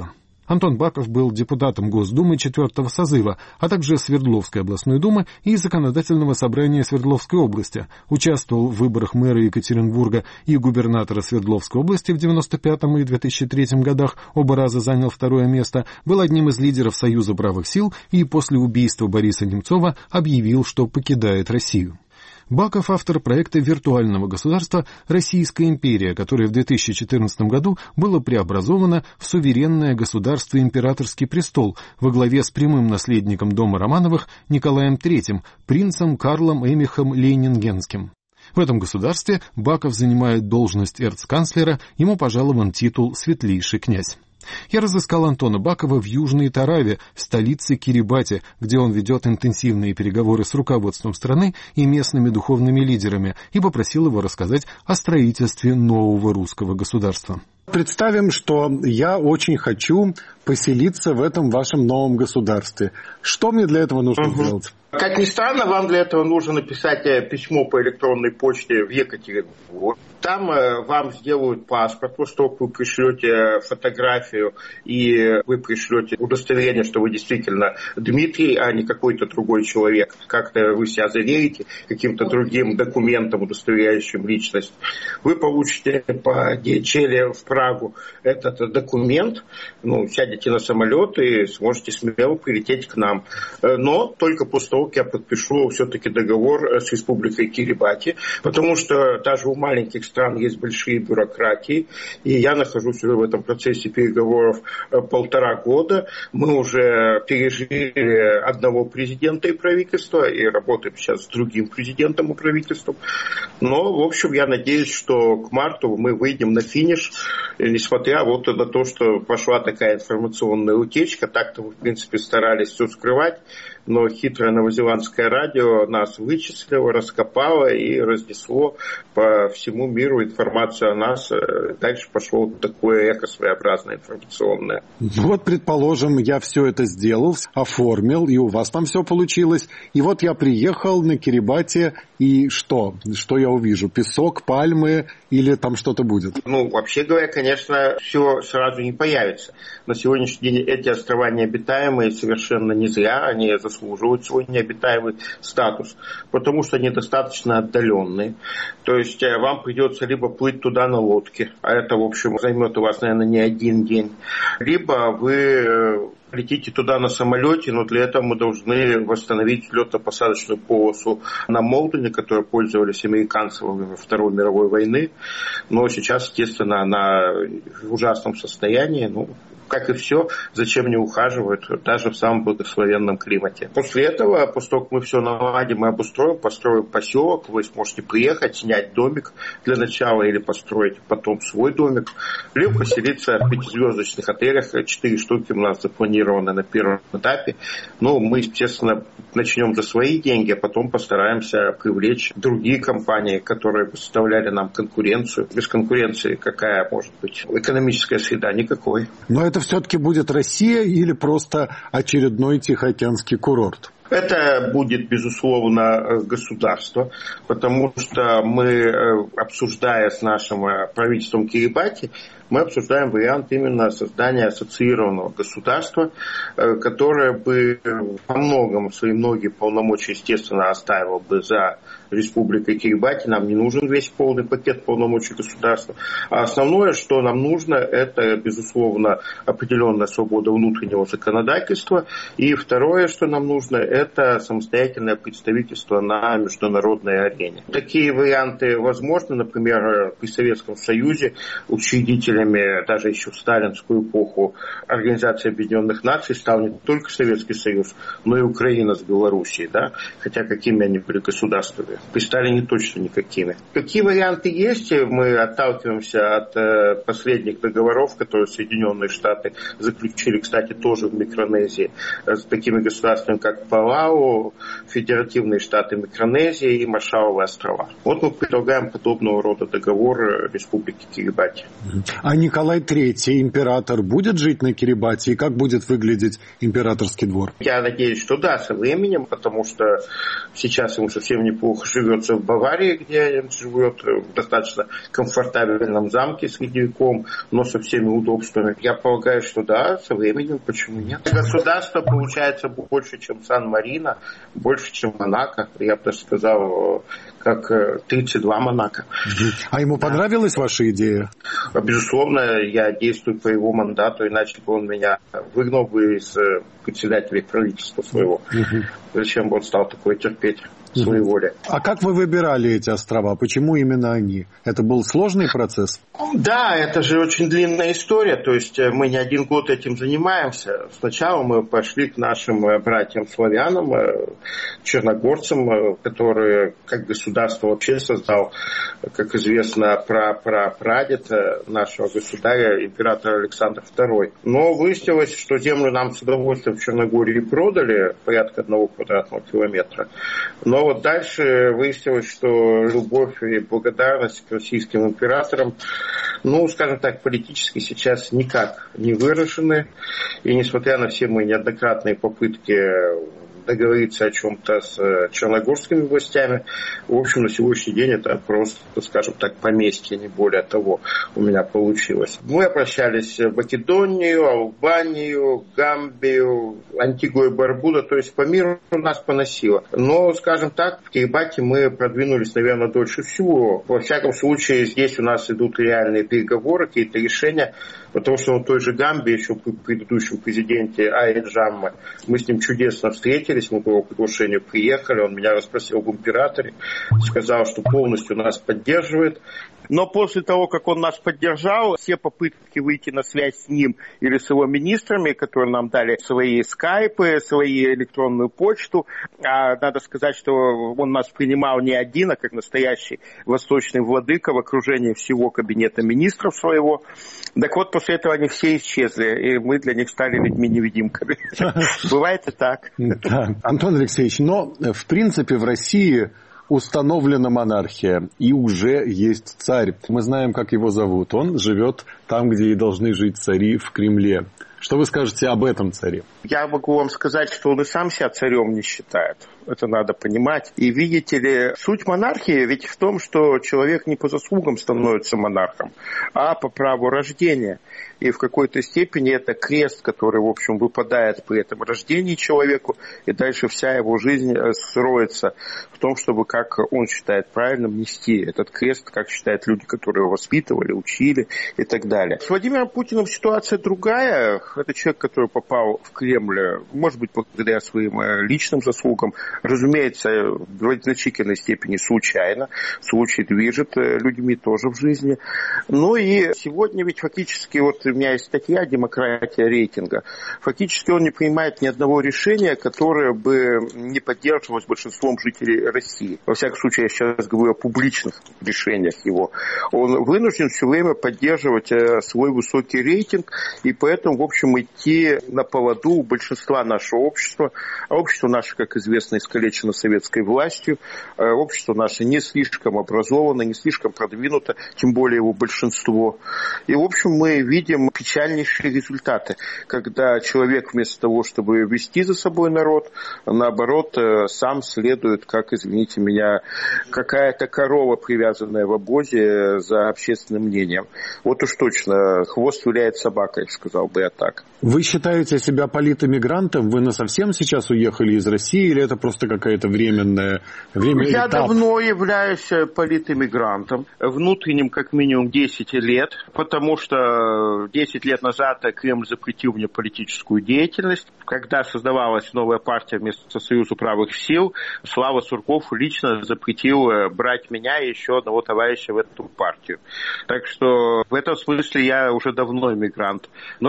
Антон Баков был депутатом Госдумы 4-го созыва, а также Свердловской областной думы и Законодательного собрания Свердловской области. Участвовал в выборах мэра Екатеринбурга и губернатора Свердловской области в 1995 и 2003 годах, оба раза занял 2-е место, был одним из лидеров Союза правых сил и после убийства Бориса Немцова объявил, что покидает Россию. Баков — автор проекта виртуального государства «Российская империя», которое в 2014 году было преобразовано в суверенное государство «Императорский престол» во главе с прямым наследником дома Романовых Николаем III, принцем Карлом Эмихом Лейнингенским. В этом государстве Баков занимает должность эрцканцлера, ему пожалован титул «Светлейший князь». Я разыскал Антона Бакова в Южной Тараве, столице Кирибати, где он ведет интенсивные переговоры с руководством страны и местными духовными лидерами, и попросил его рассказать о строительстве нового русского государства. Представим, что я очень хочу поселиться в этом вашем новом государстве. Что мне для этого нужно сделать? Как ни странно, вам для этого нужно написать письмо по электронной почте в Екатеринбург. Там вам сделают паспорт, после того, как вы пришлете фотографию и вы пришлете удостоверение, что вы действительно Дмитрий, а не какой-то другой человек. Как-то вы себя заверите каким-то другим документом, удостоверяющим личность. Вы получите по DHL в Прагу этот документ, сядете на самолет и сможете смело прилететь к нам. Но только после того, как я подпишу все-таки договор с Республикой Кирибати, потому что даже у маленьких стран есть большие бюрократии, и я нахожусь уже в этом процессе переговоров 1,5 года. Мы уже пережили одного президента и правительства, и работаем сейчас с другим президентом и правительством. Но, в общем, я надеюсь, что к марту мы выйдем на финиш, несмотря на то, что пошла такая информационная утечка. Так-то мы, в принципе, старались все скрывать, но хитрое новозеландское радио нас вычислило, раскопало и разнесло по всему миру информацию о нас. Дальше пошло такое эхо своеобразное информационное. Вот, предположим, я все это сделал, оформил, и у вас там все получилось. И вот я приехал на Кирибати, и что? Что я увижу? Песок, пальмы или там что-то будет? Вообще говоря, конечно, все сразу не появится. На сегодняшний день эти острова необитаемые совершенно не зря, они заслуживают свой необитаемый статус, потому что они достаточно отдаленные. То есть вам придется либо плыть туда на лодке, а это, в общем, займет у вас, наверное, не один день, либо вы летите туда на самолете, но для этого мы должны восстановить летно-посадочную полосу на Молдоне, которой пользовались американцы во время Второй мировой войны. Но сейчас, естественно, она в ужасном состоянии. Как и все, зачем не ухаживают, даже в самом благословенном климате. После этого, после того, как мы все наладим и обустроим, построим поселок, вы сможете приехать, снять домик для начала или построить потом свой домик, либо поселиться в 5-звездочных отелях. 4 штуки у нас запланированы на первом этапе. Мы, естественно, начнем за свои деньги, а потом постараемся привлечь другие компании, которые составляли нам конкуренцию. Без конкуренции какая может быть экономическая среда? Никакой. Но это все-таки будет Россия или просто очередной Тихоокеанский курорт? Это будет, безусловно, государство, потому что мы, обсуждая с нашим правительством Кирибати, мы обсуждаем вариант именно создания ассоциированного государства, которое бы по многие полномочия, естественно, оставило бы за Республикой Кирибати. Нам не нужен весь полный пакет полномочий государства. А основное, что нам нужно, это, безусловно, определенная свобода внутреннего законодательства. И второе, что нам нужно, это самостоятельное представительство на международной арене. Такие варианты возможны, например, при Советском Союзе учредителями, даже еще в сталинскую эпоху, Организации Объединенных Наций стал не только Советский Союз, но и Украина с Белоруссией, да? Хотя какими они были государствами. При Сталине точно никакими. Какие варианты есть? Мы отталкиваемся от последних договоров, которые Соединенные Штаты заключили, кстати, тоже в Микронезии, с такими государствами, как Палау, Федеративные Штаты Микронезии и Маршалловы острова. Вот мы предлагаем подобного рода договор Республики Кирибати. А Николай III, император, будет жить на Кирибати? И как будет выглядеть императорский двор? Я надеюсь, что да, со временем, потому что сейчас ему совсем неплохо живется в Баварии, где он живет в достаточно комфортабельном замке средневековом, но со всеми удобствами. Я полагаю, что да, со временем, почему нет? Государство получается больше, чем Сан-Марино, больше, чем Монако. Я бы даже сказал, как 32 Монако. А ему понравилась ваша идея? Безусловно, я действую по его мандату, иначе бы он меня выгнал бы из председателя правительства своего. Зачем бы он стал такое терпеть? Своей воли. А как вы выбирали эти острова? Почему именно они? Это был сложный процесс? Да, это же очень длинная история. То есть мы не один год этим занимаемся. Сначала мы пошли к нашим братьям-славянам, черногорцам, которые как государство вообще создал, как известно, прапрадед нашего государя, император Александр II. Но выяснилось, что землю нам с удовольствием в Черногории продали, порядка 1 квадратного километра. Но вот дальше выяснилось, что любовь и благодарность к российским императорам, скажем так, политически сейчас никак не выражены. И несмотря на все мои неоднократные попытки договориться о чем-то с черногорскими властями, в общем, на сегодняшний день это просто, скажем так, поместье, не более того, у меня получилось. Мы обращались в Македонию, Албанию, Гамбию, Антигуа и Барбуда, то есть по миру нас поносило. Но, скажем так, в Кирибати мы продвинулись, наверное, дольше всего. Во всяком случае, здесь у нас идут реальные переговоры, какие-то решения, потому что в той же Гамбии, еще при предыдущем президенте Айя Джамме, мы с ним чудесно встретились, мы по его приглашению приехали, он меня расспросил об императоре, сказал, что полностью нас поддерживает. Но после того, как он нас поддержал, все попытки выйти на связь с ним или с его министрами, которые нам дали свои скайпы, свою электронную почту, надо сказать, что он нас принимал не один, а как настоящий восточный владыка в окружении всего кабинета министров своего. Так вот, после этого они все исчезли, и мы для них стали людьми-невидимками. Бывает и так. Антон Алексеевич, но в принципе в России установлена монархия, и уже есть царь. Мы знаем, как его зовут. Он живет там, где и должны жить цари, в Кремле. Что вы скажете об этом царе? Я могу вам сказать, что он и сам себя царем не считает. Это надо понимать. И видите ли, суть монархии ведь в том, что человек не по заслугам становится монархом, а по праву рождения. И в какой-то степени это крест, который, в общем, выпадает при этом рождении человеку, и дальше вся его жизнь строится в том, чтобы, как он считает правильным, нести этот крест, как считают люди, которые его воспитывали, учили и так далее. С Владимиром Путиным ситуация другая. Это человек, который попал в Кремль, может быть, благодаря своим личным заслугам, разумеется, в значительной степени случайно. Случай движет людьми тоже в жизни. Ну и сегодня ведь фактически, вот у меня есть статья «Демократия рейтинга». Фактически он не принимает ни одного решения, которое бы не поддерживалось большинством жителей России. Во всяком случае, я сейчас говорю о публичных решениях его. Он вынужден все время поддерживать свой высокий рейтинг, и поэтому, в общем, идти на поводу у большинства нашего общества. А общество наше, как известно, искалечено советской властью. Общество наше не слишком образовано, не слишком продвинуто, тем более его большинство. И, в общем, мы видим печальнейшие результаты, когда человек вместо того, чтобы вести за собой народ, наоборот, сам следует, как, извините меня, какая-то корова, привязанная в обозе за общественным мнением. Вот уж точно, хвост виляет собакой, сказал бы я так. Вы считаете себя политэмигрантом? Вы насовсем сейчас уехали из России, или это просто какая-то временная Я давно являюсь политэмигрантом, внутренним как минимум 10 лет, потому что 10 лет назад Кремль запретил мне политическую деятельность. Когда создавалась новая партия вместо Союза правых сил, Слава Сурков лично запретил брать меня и еще одного товарища в эту партию. Так что в этом смысле я уже давно эмигрант. Но сейчас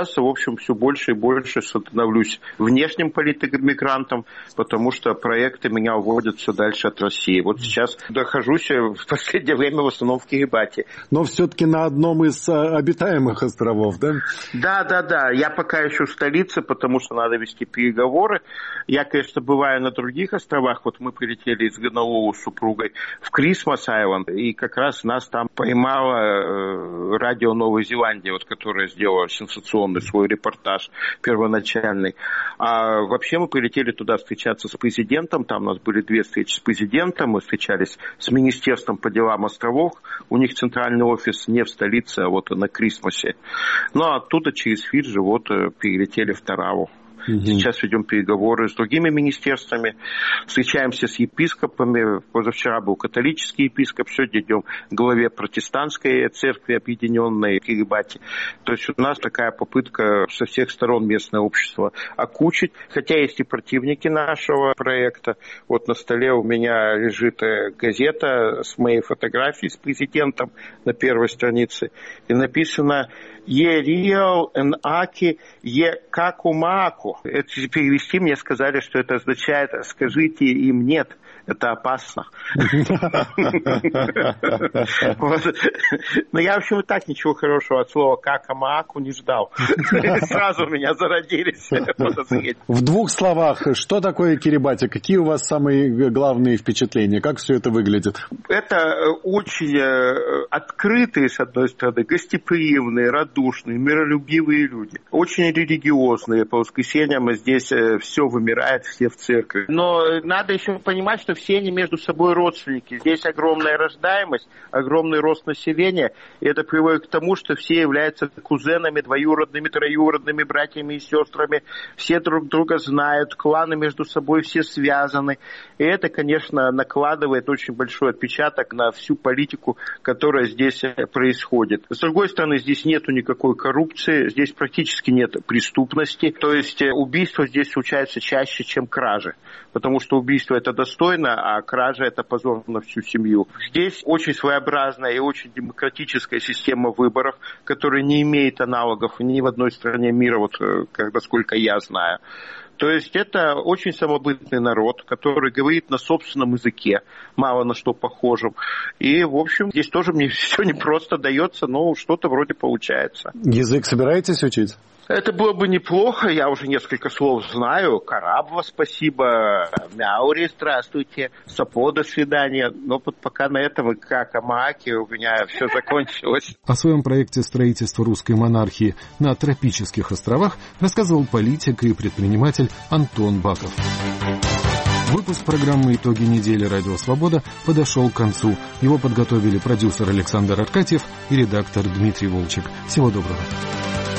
сейчас, в общем, все больше и больше становлюсь внешним политэмигрантом, потому что проекты меня уводят все дальше от России. Вот сейчас нахожусь в последнее время в основном в Кирибати. Но все-таки на одном из обитаемых островов, да? Да. Я пока еще в столице, потому что надо вести переговоры. Я, конечно, бываю на других островах. Вот мы прилетели из Гонолулу с супругой в Крисмас-Айленд, и как раз нас там поймало радио Новой Зеландии, вот, которое сделало сенсационный свой репортаж первоначальный. А вообще мы прилетели туда встречаться с президентом. Там у нас были 2 встречи с президентом. Мы встречались с Министерством по делам островов. У них центральный офис не в столице, а вот на Крисмасе. Ну, а оттуда через Фиджи вот перелетели в Тараву. Сейчас ведем переговоры с другими министерствами, встречаемся с епископами. Позавчера был католический епископ, сегодня идем к главе протестантской церкви объединенной Кирибати. То есть у нас такая попытка со всех сторон местное общество окучить. Хотя есть и противники нашего проекта. Вот на столе у меня лежит газета с моей фотографией с президентом на первой странице. И написано «Е риал эн аки е какумаку». Это перевести мне сказали, что это означает «скажите им нет». Это опасно. Но я, в общем, и так ничего хорошего от слова «какамааку» не ждал. Сразу у меня зародились подозрения. В 2 словах, что такое Кирибати? Какие у вас самые главные впечатления? Как все это выглядит? Это очень открытые, с одной стороны, гостеприимные, радушные, миролюбивые люди. Очень религиозные. По воскресеньям здесь все вымирает, все в церкви. Но надо еще понимать, что все они между собой родственники. Здесь огромная рождаемость, огромный рост населения, и это приводит к тому, что все являются кузенами, двоюродными, троюродными, братьями и сестрами. Все друг друга знают, кланы между собой все связаны. И это, конечно, накладывает очень большой отпечаток на всю политику, которая здесь происходит. С другой стороны, здесь нету никакой коррупции, здесь практически нет преступности. То есть убийства здесь случаются чаще, чем кражи. Потому что убийство это достойно, а кража это позор на всю семью. Здесь очень своеобразная и очень демократическая система выборов, которая не имеет аналогов ни в одной стране мира, вот насколько я знаю. То есть это очень самобытный народ, который говорит на собственном языке, мало на что похожем. И, в общем, здесь тоже мне все не просто дается, но что-то вроде получается. Язык собираетесь учить? Это было бы неплохо, я уже несколько слов знаю. Карабва, спасибо, Мяури, здравствуйте, Сапо, до свидания. Но вот пока на этом и какамааки у меня все закончилось. О своем проекте строительства русской монархии на тропических островах рассказывал политик и предприниматель Антон Баков. Выпуск программы «Итоги недели. Радио Свобода» подошел к концу. Его подготовили продюсер Александр Аркатьев и редактор Дмитрий Волчек. Всего доброго.